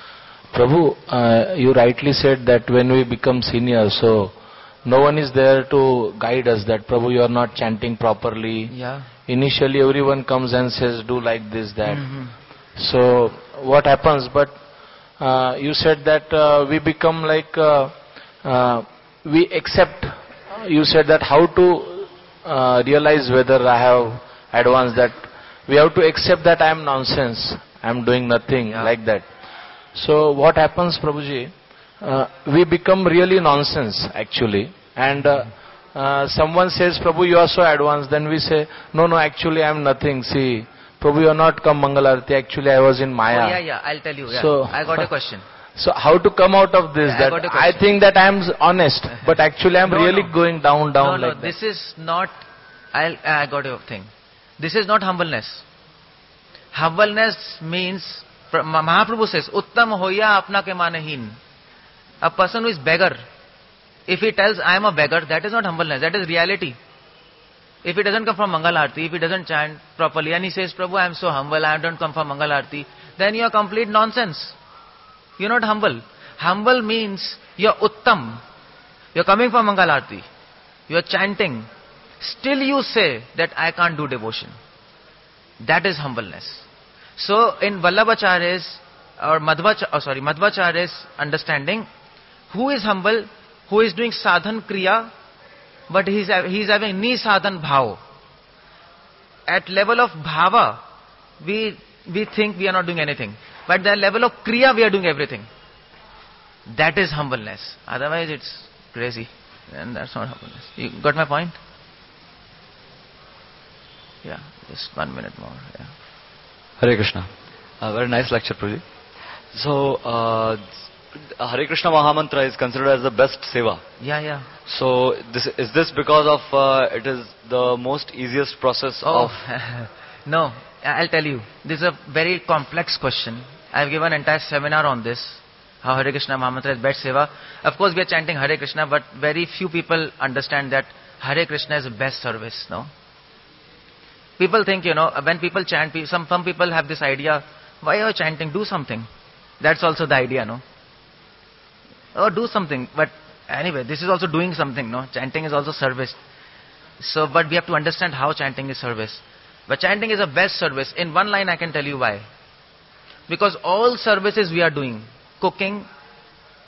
Prabhu, you rightly said that when we become senior, so no one is there to guide us that, Prabhu, you are not chanting properly. Yeah. Initially, everyone comes and says, do like this, that. So, what happens? But you said that we become like, we accept. You said that how to realize whether I have advanced, that we have to accept that I am nonsense, I am doing nothing, like that. So, what happens, Prabhuji? We become really nonsense actually, and someone says, Prabhu, you are so advanced, then we say, no, actually I am nothing. See, Prabhu, you are not come Mangalarti, actually I was in Maya. Oh, I'll tell you. So, I got a question. So how to come out of this? I think that I am honest, but actually I am really going down no, like that. This is not, I got your thing. This is not humbleness. Humbleness means, Mahaprabhu says, Uttam hoya apna ke manahin. A person who is beggar, if he tells I am a beggar, that is not humbleness, that is reality. If he doesn't come from Mangal Aarti, if he doesn't chant properly, and he says, Prabhu, I am so humble, I don't come from Mangal Aarti, then you are complete nonsense. You are not humble. Humble means you are uttam. You are coming from Mangal Aarti. You are chanting. Still you say that I can't do devotion. That is humbleness. So in Vallabhacharya's or Madhvacharya's understanding, who is humble? Who is doing sadhan kriya, but he is having ni sadhan bhav. At level of bhava, we think we are not doing anything. But at the level of kriya, we are doing everything. That is humbleness. Otherwise, it's crazy. And that's not humbleness. You got my point? Yeah, just 1 minute more. Yeah. Hare Krishna. Very nice lecture, Prabhuji. So, Hare Krishna Mahamantra is considered as the best seva. Yeah. So, is this because of it is the most easiest process of... No, I'll tell you. This is a very complex question. I've given an entire seminar on this. How Hare Krishna Mahamantra is best seva. Of course, we are chanting Hare Krishna, but very few people understand that Hare Krishna is the best service, no? People think, when people chant, some people have this idea, why are you chanting? Do something. That's also the idea, no? Oh, do something. But anyway, this is also doing something, no? Chanting is also service. So, but we have to understand how chanting is service. But chanting is a best service. In one line, I can tell you why. Because all services we are doing, cooking,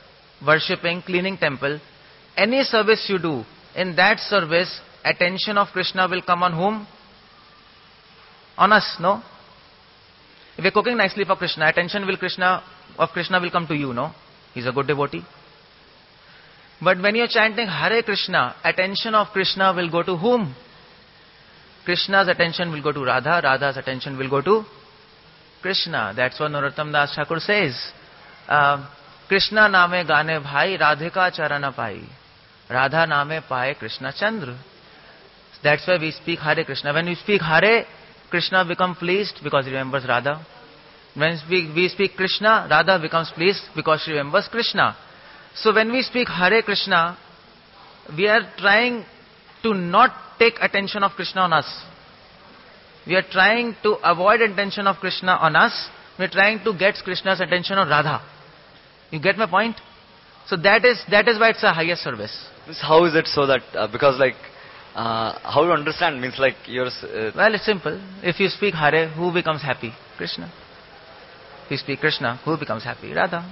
worshipping, cleaning temple, any service you do, in that service, attention of Krishna will come on whom? On us, no? If you're cooking nicely for Krishna, attention of Krishna will come to you, no? He's a good devotee. But when you're chanting Hare Krishna, attention of Krishna will go to whom? Krishna's attention will go to Radha, Radha's attention will go to Krishna. That's what Narottam Das Thakur says. Krishna name gane bhai, Radhika charana pai. Radha name paye Krishna Chandra. That's why we speak Hare Krishna. When we speak Hare, Krishna becomes pleased because he remembers Radha. When we speak Krishna, Radha becomes pleased because she remembers Krishna. So when we speak Hare Krishna, we are trying to not take attention of Krishna on us. We are trying to avoid attention of Krishna on us. We are trying to get Krishna's attention on Radha. You get my point? So that is why it's a highest service. How is it so that, because like, how you understand means like yours... Well, it's simple. If you speak Hare, who becomes happy? Krishna. If you speak Krishna, who becomes happy? Radha.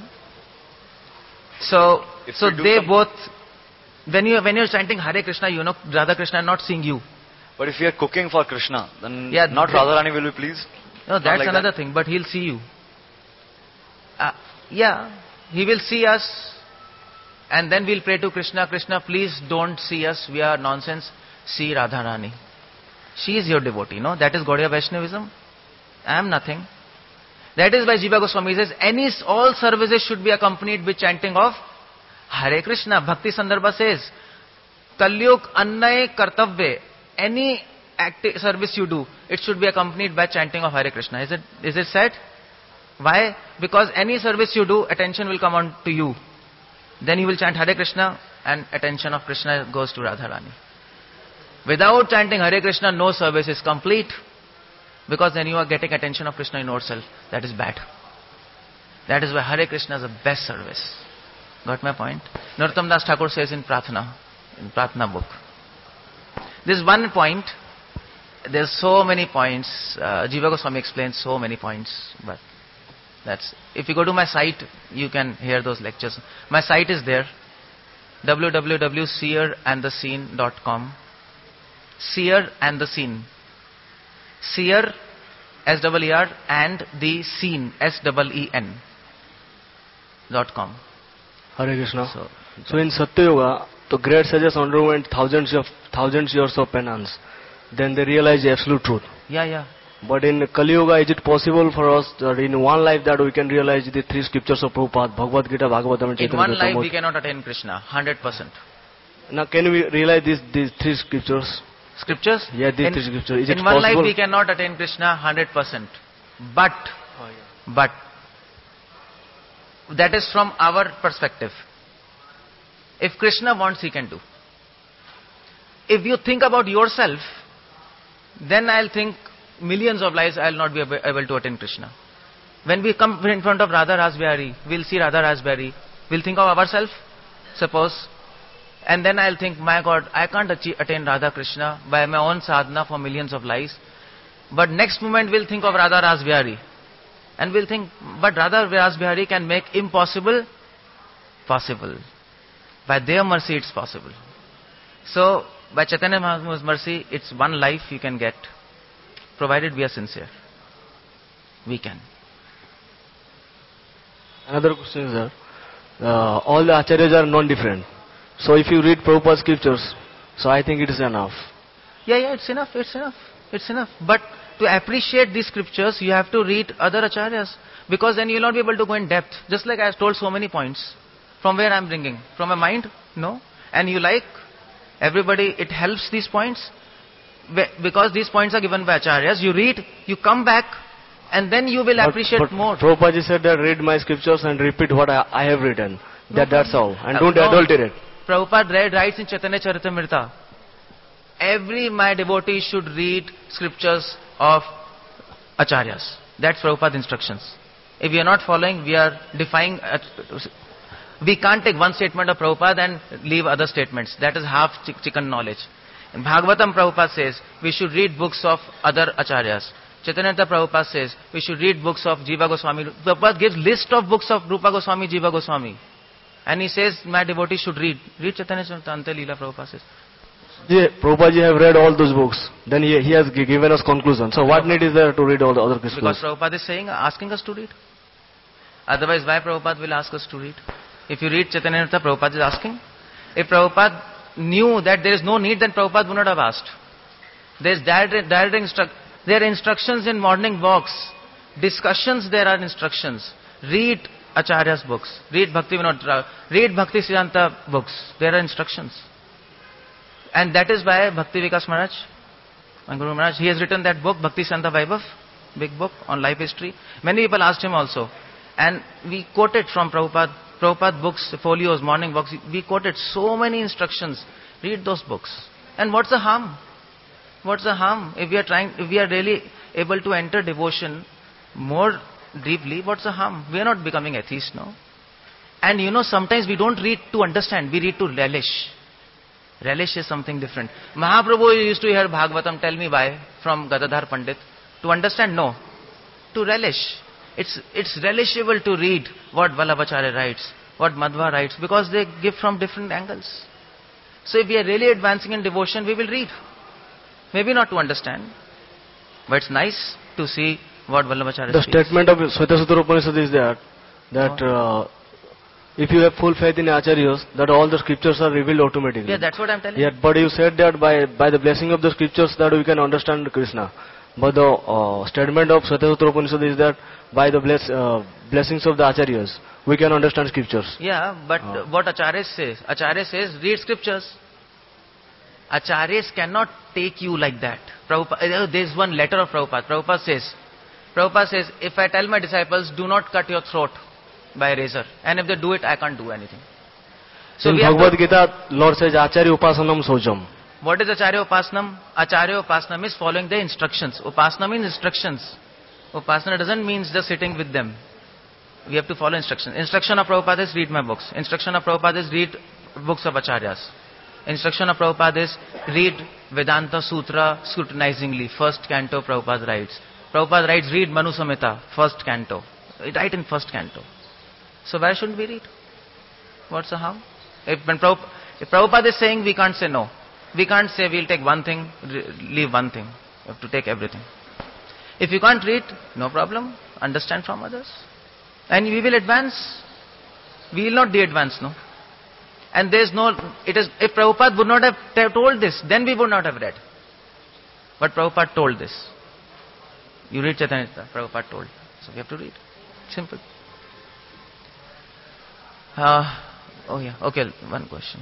So they both... When you're chanting Hare Krishna, you know Radha Krishna are not seeing you. But if you are cooking for Krishna, then not Radharani will be pleased? No, that's like another thing, but he'll see you. He will see us, and then we'll pray to Krishna, Krishna, please don't see us, we are nonsense, see Radharani. She is your devotee, no? That is Gaudiya Vaishnavism. I am nothing. That is why Jiva Goswami says, all services should be accompanied with chanting of Hare Krishna. Bhakti Sandarbha says, Kalyug Annay Kartavya. Any service you do, it should be accompanied by chanting of Hare Krishna. Is it said? Why? Because any service you do, attention will come on to you. Then you will chant Hare Krishna and attention of Krishna goes to Radharani. Without chanting Hare Krishna, no service is complete. Because then you are getting attention of Krishna in yourself. That is bad. That is why Hare Krishna is the best service. Got my point? Narottam Das Thakur says in Pratna book. This one point, there's so many points. Jiva Goswami explains so many points, but if you go to my site, you can hear those lectures. My site is there, www.seerandthescene.com. Seer and the Scene. Seer, S-E-E-R, and the Scene, SEEN.com. Hare Krishna. So in Satya Yoga, the great sages underwent thousands years of penance. Then they realized the absolute truth. Yeah. But in Kali Yuga, is it possible for us that in one life that we can realize the three scriptures of Prabhupada, Bhagavad Gita, Bhagavatam, and Chaitanya? In one life we cannot attain Krishna, 100%. Now can we realize these three scriptures? Scriptures? Yeah, these three scriptures. Is it in one possible? life we cannot attain Krishna 100%. But that is from our perspective. If Krishna wants, he can do. If you think about yourself, then I'll think millions of lives I'll not be able to attain Krishna. When we come in front of Radha Rasbihari, we'll see Radha Rasbihari, we'll think of ourselves, suppose, and then I'll think, my God, I can't attain Radha Krishna by my own sadhana for millions of lives. But next moment we'll think of Radha Rasbihari, and we'll think, but Radha Rasbihari can make impossible possible. By their mercy it's possible. So, by Chaitanya Mahaprabhu's mercy, it's one life you can get, provided we are sincere. We can. Another question is, all the acharyas are non-different. So if you read Prabhupada's scriptures, so I think it is enough. Yeah, it's enough. But to appreciate these scriptures, you have to read other acharyas. Because then you will not be able to go in depth. Just like I have told so many points. From where I am bringing? From my mind? No. And you like? Everybody, it helps these points. Because these points are given by acharyas. You read, you come back, and then you will appreciate more. Prabhupada said that read my scriptures and repeat what I have written. That's all. And don't adulterate. Prabhupada writes in Chaitanya Charitamrita, every my devotee should read scriptures of acharyas. That's Prabhupada's instructions. If we are not following, we are defying. We can't take one statement of Prabhupada and leave other statements. That is half chicken knowledge. In Bhagavatam, Prabhupada says, we should read books of other acharyas. Chaitanya Prabhupada says, we should read books of Jiva Goswami. Prabhupada gives list of books of Rupa Goswami, Jiva Goswami. And he says, my devotees should read. Read Chaitanya Charitamrita Leela, Prabhupada says. Yeah, Prabhupada ji have read all those books. Then he has given us conclusion. So what need is there to read all the other books? Because Prabhupada is saying, asking us to read. Otherwise, why Prabhupada will ask us to read? If you read Chaitanya Charitamrita, Prabhupada is asking. If Prabhupada knew that there is no need, then Prabhupada would not have asked. There are instructions in morning walks. Discussions, there are instructions. Read Acharya's books. Read Bhakti Vinod Rao. Read Bhakti Siddhanta books. There are instructions. And that is why Bhakti Vikas Maharaj, my Guru Maharaj, he has written that book, Bhakti Siddhanta Vaibhav, big book on life history. Many people asked him also. And we quoted from Prabhupada books, folios, morning walks. We quoted so many instructions. Read those books. And what's the harm? What's the harm? If we are really able to enter devotion more deeply, what's the harm? We are not becoming atheists, no? And sometimes we don't read to understand, we read to relish. Relish is something different. Mahaprabhu used to hear Bhagavatam, tell me why, from Gadadhar Pandit. To understand, no. To relish. It's relishable to read what Vallabhacharya writes, what Madhva writes, because they give from different angles. So if we are really advancing in devotion, we will read. Maybe not to understand, but it's nice to see what Vallabhacharya The speaks. statement of Svetasutara Upanishad is that if you have full faith in Acharyas, that all the scriptures are revealed automatically. Yeah, that's what I'm telling you. But you said that by the blessing of the scriptures that we can understand Krishna. But the statement of Svetasutara Upanishad is that by the blessings of the Acharyas, we can understand scriptures. Yeah, but what Acharya says, read scriptures. Acharyas cannot take you like that. There is one letter of Prabhupada. Prabhupada says, if I tell my disciples, do not cut your throat by a razor, and if they do it, I can't do anything. So in Bhagavad Gita, Lord says, Acharya Upasanam Sojam. What is Acharya Upasnam? Acharya Upasnam is following the instructions. Upasana means instructions. Upasana doesn't mean just sitting with them. We have to follow instructions. Instruction of Prabhupada is read my books. Instruction of Prabhupada is read books of Acharyas. Instruction of Prabhupada is read Vedanta Sutra scrutinizingly. First canto Prabhupada writes. Prabhupada writes read Manu Samhita, first canto. Write in first canto. So why shouldn't we read? What's the harm? If Prabhupada is saying, we can't say no. We can't say we'll take one thing, leave one thing. You have to take everything. If you can't read, no problem. Understand from others. And we will advance. We will not de-advance, no. And there's no, if Prabhupada would not have told this, then we would not have read. But Prabhupada told this. You read Chaitanya Charitamrita, Prabhupada told. So we have to read. Simple. Okay, one question.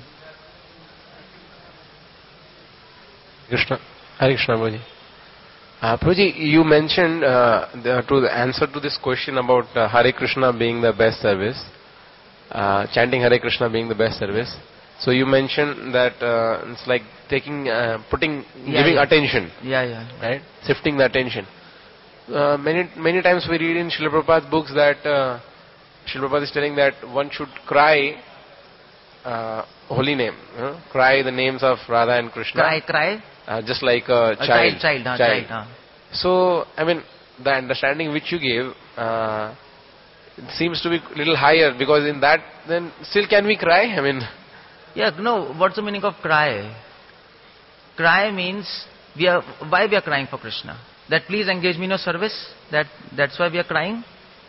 Hare Krishna, Prabhuji. Prabhuji, you mentioned to the answer to this question about Hare Krishna being the best service, chanting Hare Krishna being the best service. So you mentioned that it's like giving attention. Yeah. Right? Shifting the attention. Many times we read in Srila Prabhupada's books that Srila Prabhupada is telling that one should cry holy name, cry the names of Radha and Krishna. Cry. Just like a child. Child. So, I mean, the understanding which you gave it seems to be a little higher, because in that, then still can we cry? I mean, yeah, no. What's the meaning of cry? Cry means why we are crying for Krishna? That please engage me in your service. That's why we are crying.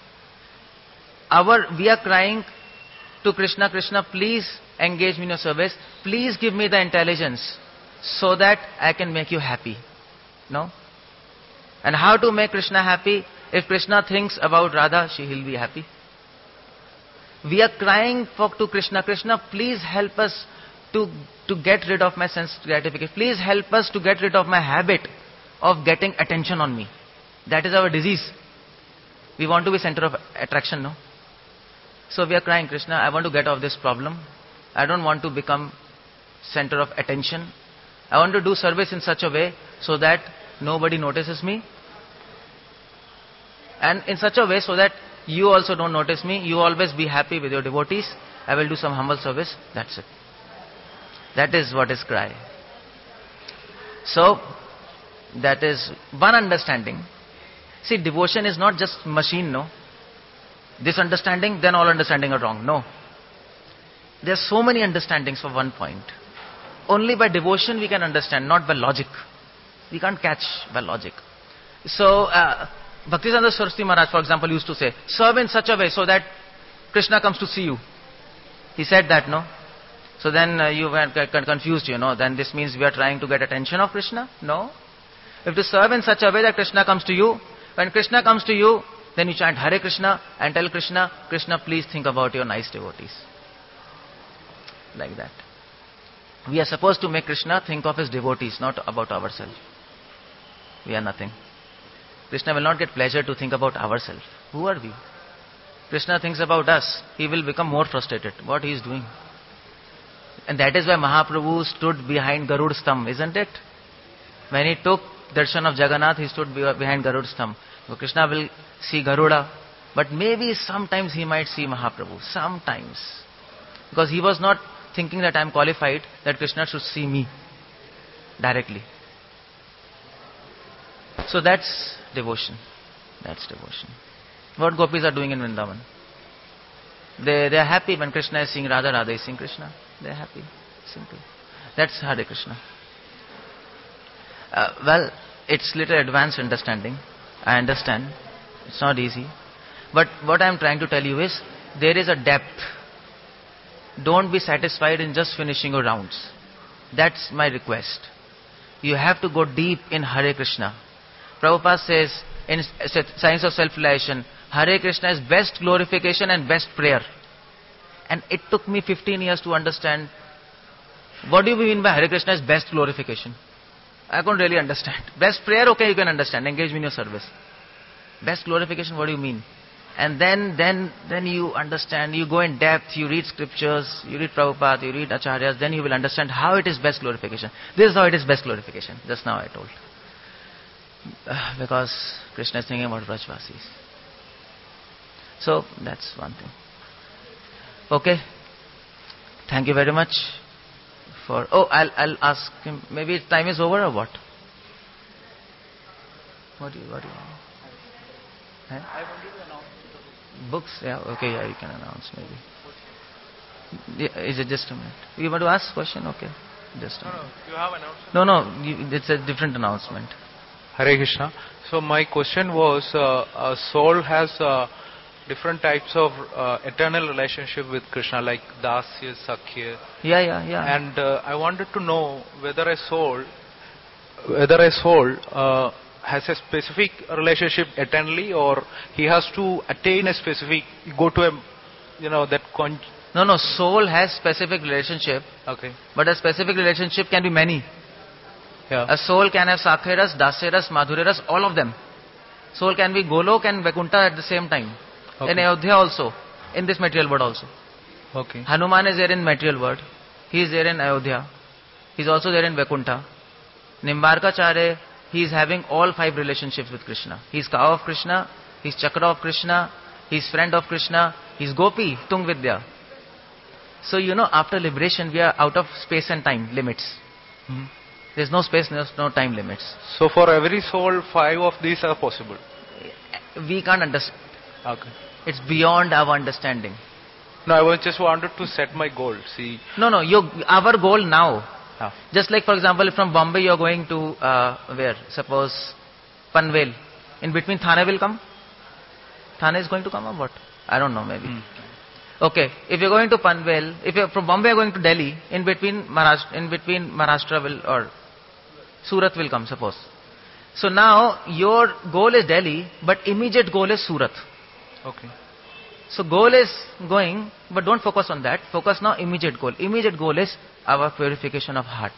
We are crying to Krishna. Krishna, please engage me in your service. Please give me the intelligence so that I can make you happy. No? And how to make Krishna happy? If Krishna thinks about Radha, he'll be happy. We are crying to Krishna. Krishna, please help us to get rid of my sense gratification. Please help us to get rid of my habit of getting attention on me. That is our disease. We want to be center of attraction, no? So we are crying, Krishna, I want to get off this problem. I don't want to become center of attention. I want to do service in such a way so that nobody notices me. And in such a way so that you also don't notice me. You always be happy with your devotees. I will do some humble service. That's it. That is what is cry. So, that is one understanding. See, devotion is not just machine, no. This understanding, then all understanding are wrong. No. There are so many understandings for one point. Only by devotion we can understand, not by logic. We can't catch by logic. So, Bhaktisiddhanta Saraswati Maharaj, for example, used to say, serve in such a way so that Krishna comes to see you. He said that, no? So then you were confused, then this means we are trying to get attention of Krishna? No. You have to serve in such a way that Krishna comes to you. When Krishna comes to you, then you chant Hare Krishna and tell Krishna, Krishna, please think about your nice devotees. Like that. We are supposed to make Krishna think of his devotees, not about ourselves. We are nothing. Krishna will not get pleasure to think about ourselves. Who are we? Krishna thinks about us. He will become more frustrated. What he is doing. And that is why Mahaprabhu stood behind Garud Stham, isn't it? When he took darshan of Jagannath, he stood behind Garud Stham. So Krishna will see Garuda, but maybe sometimes he might see Mahaprabhu. Sometimes. Because he was not thinking that I am qualified, that Krishna should see me directly. So that's devotion. That's devotion. What gopis are doing in Vrindavan? They are happy when Krishna is seeing Radha, Radha is seeing Krishna. They are happy. Simple. That's Hare Krishna. Well, it's little advanced understanding. I understand. It's not easy. But what I am trying to tell you is, there is a depth. Don't be satisfied in just finishing your rounds. That's my request. You have to go deep in Hare Krishna. Prabhupada says, in Science of Self-Realization, Hare Krishna is best glorification and best prayer. And it took me 15 years to understand, what do you mean by Hare Krishna is best glorification? I couldn't really understand. Best prayer, okay, you can understand. Engage me in your service. Best glorification, what do you mean? And then you understand, you go in depth, you read scriptures, you read Prabhupada, you read Acharyas, then you will understand how it is best glorification. This is how it is best glorification. Just now I told. Because Krishna is thinking about Vrajvasis. So, that's one thing. Okay. Thank you very much for... Oh, I'll ask him. Maybe time is over or what? What do you want? I wanted to announce books. Yeah, okay, yeah, you can announce maybe. Yeah, is it just a minute? You want to ask a question? Okay. Just a minute. You have announced. No, it's a different announcement. Hare Krishna. So my question was, a soul has different types of eternal relationship with Krishna, like Dasya, Sakhya. Yeah. And I wanted to know whether a soul has a specific relationship eternally, or he has to attain a specific, go to a, that No, soul has specific relationship. Okay. But a specific relationship can be many. Yeah. A soul can have Sakhiras, Dasyaras, Madhuryaras, all of them. Soul can be Golok and Vaikuntha at the same time. Okay. In Ayodhya also. In this material world also. Okay. Hanuman is there in material world. He is there in Ayodhya. He is also there in Vaikuntha. Nimbarkacharya, he is having all 5 relationships with Krishna. He is cow of Krishna. He is Chakra of Krishna. He is friend of Krishna. He is Gopi, Tung Vidya. So after liberation we are out of space and time limits. Mm-hmm. There is no space, there is no time limits. So for every soul, 5 of these are possible. We can't understand. Okay. It's beyond our understanding. No, I was just wanted to set my goal. See. No, our goal now. Ah. Just like, for example, from Bombay you are going to where? Suppose Panvel. In between Thane will come? Thane is going to come or what? I don't know, maybe. Okay, if you're going to Panvel, if you're from Bombay, you're going to Delhi, in between Maharashtra will, or Surat will come, suppose. So now, your goal is Delhi, but immediate goal is Surat. Okay. So goal is going, but don't focus on that. Focus now immediate goal. Immediate goal is our purification of heart.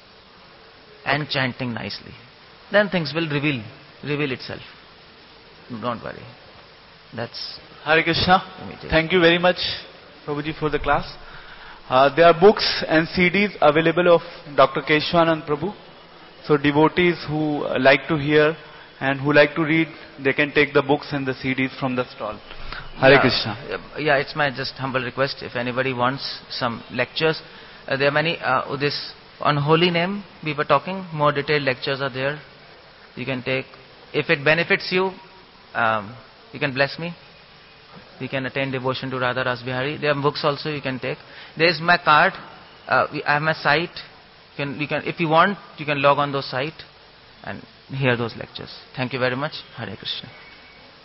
And chanting nicely. Then things will reveal itself. Don't worry. That's Hare Krishna. immediate. Thank you very much, Prabhuji, for the class. There are books and CDs available of Dr. Keshwanand Prabhu. So devotees who like to hear and who like to read, they can take the books and the CDs from the stall. Hare Krishna. Yeah, it's my just humble request. If anybody wants some lectures, there are many. This on holy name we were talking. More detailed lectures are there. You can take. If it benefits you, you can bless me. We can attend devotion to Radha Ras Bihari. There are books also you can take. There is my card. I have my site. If you want, you can log on those site and hear those lectures. Thank you very much. Hare Krishna.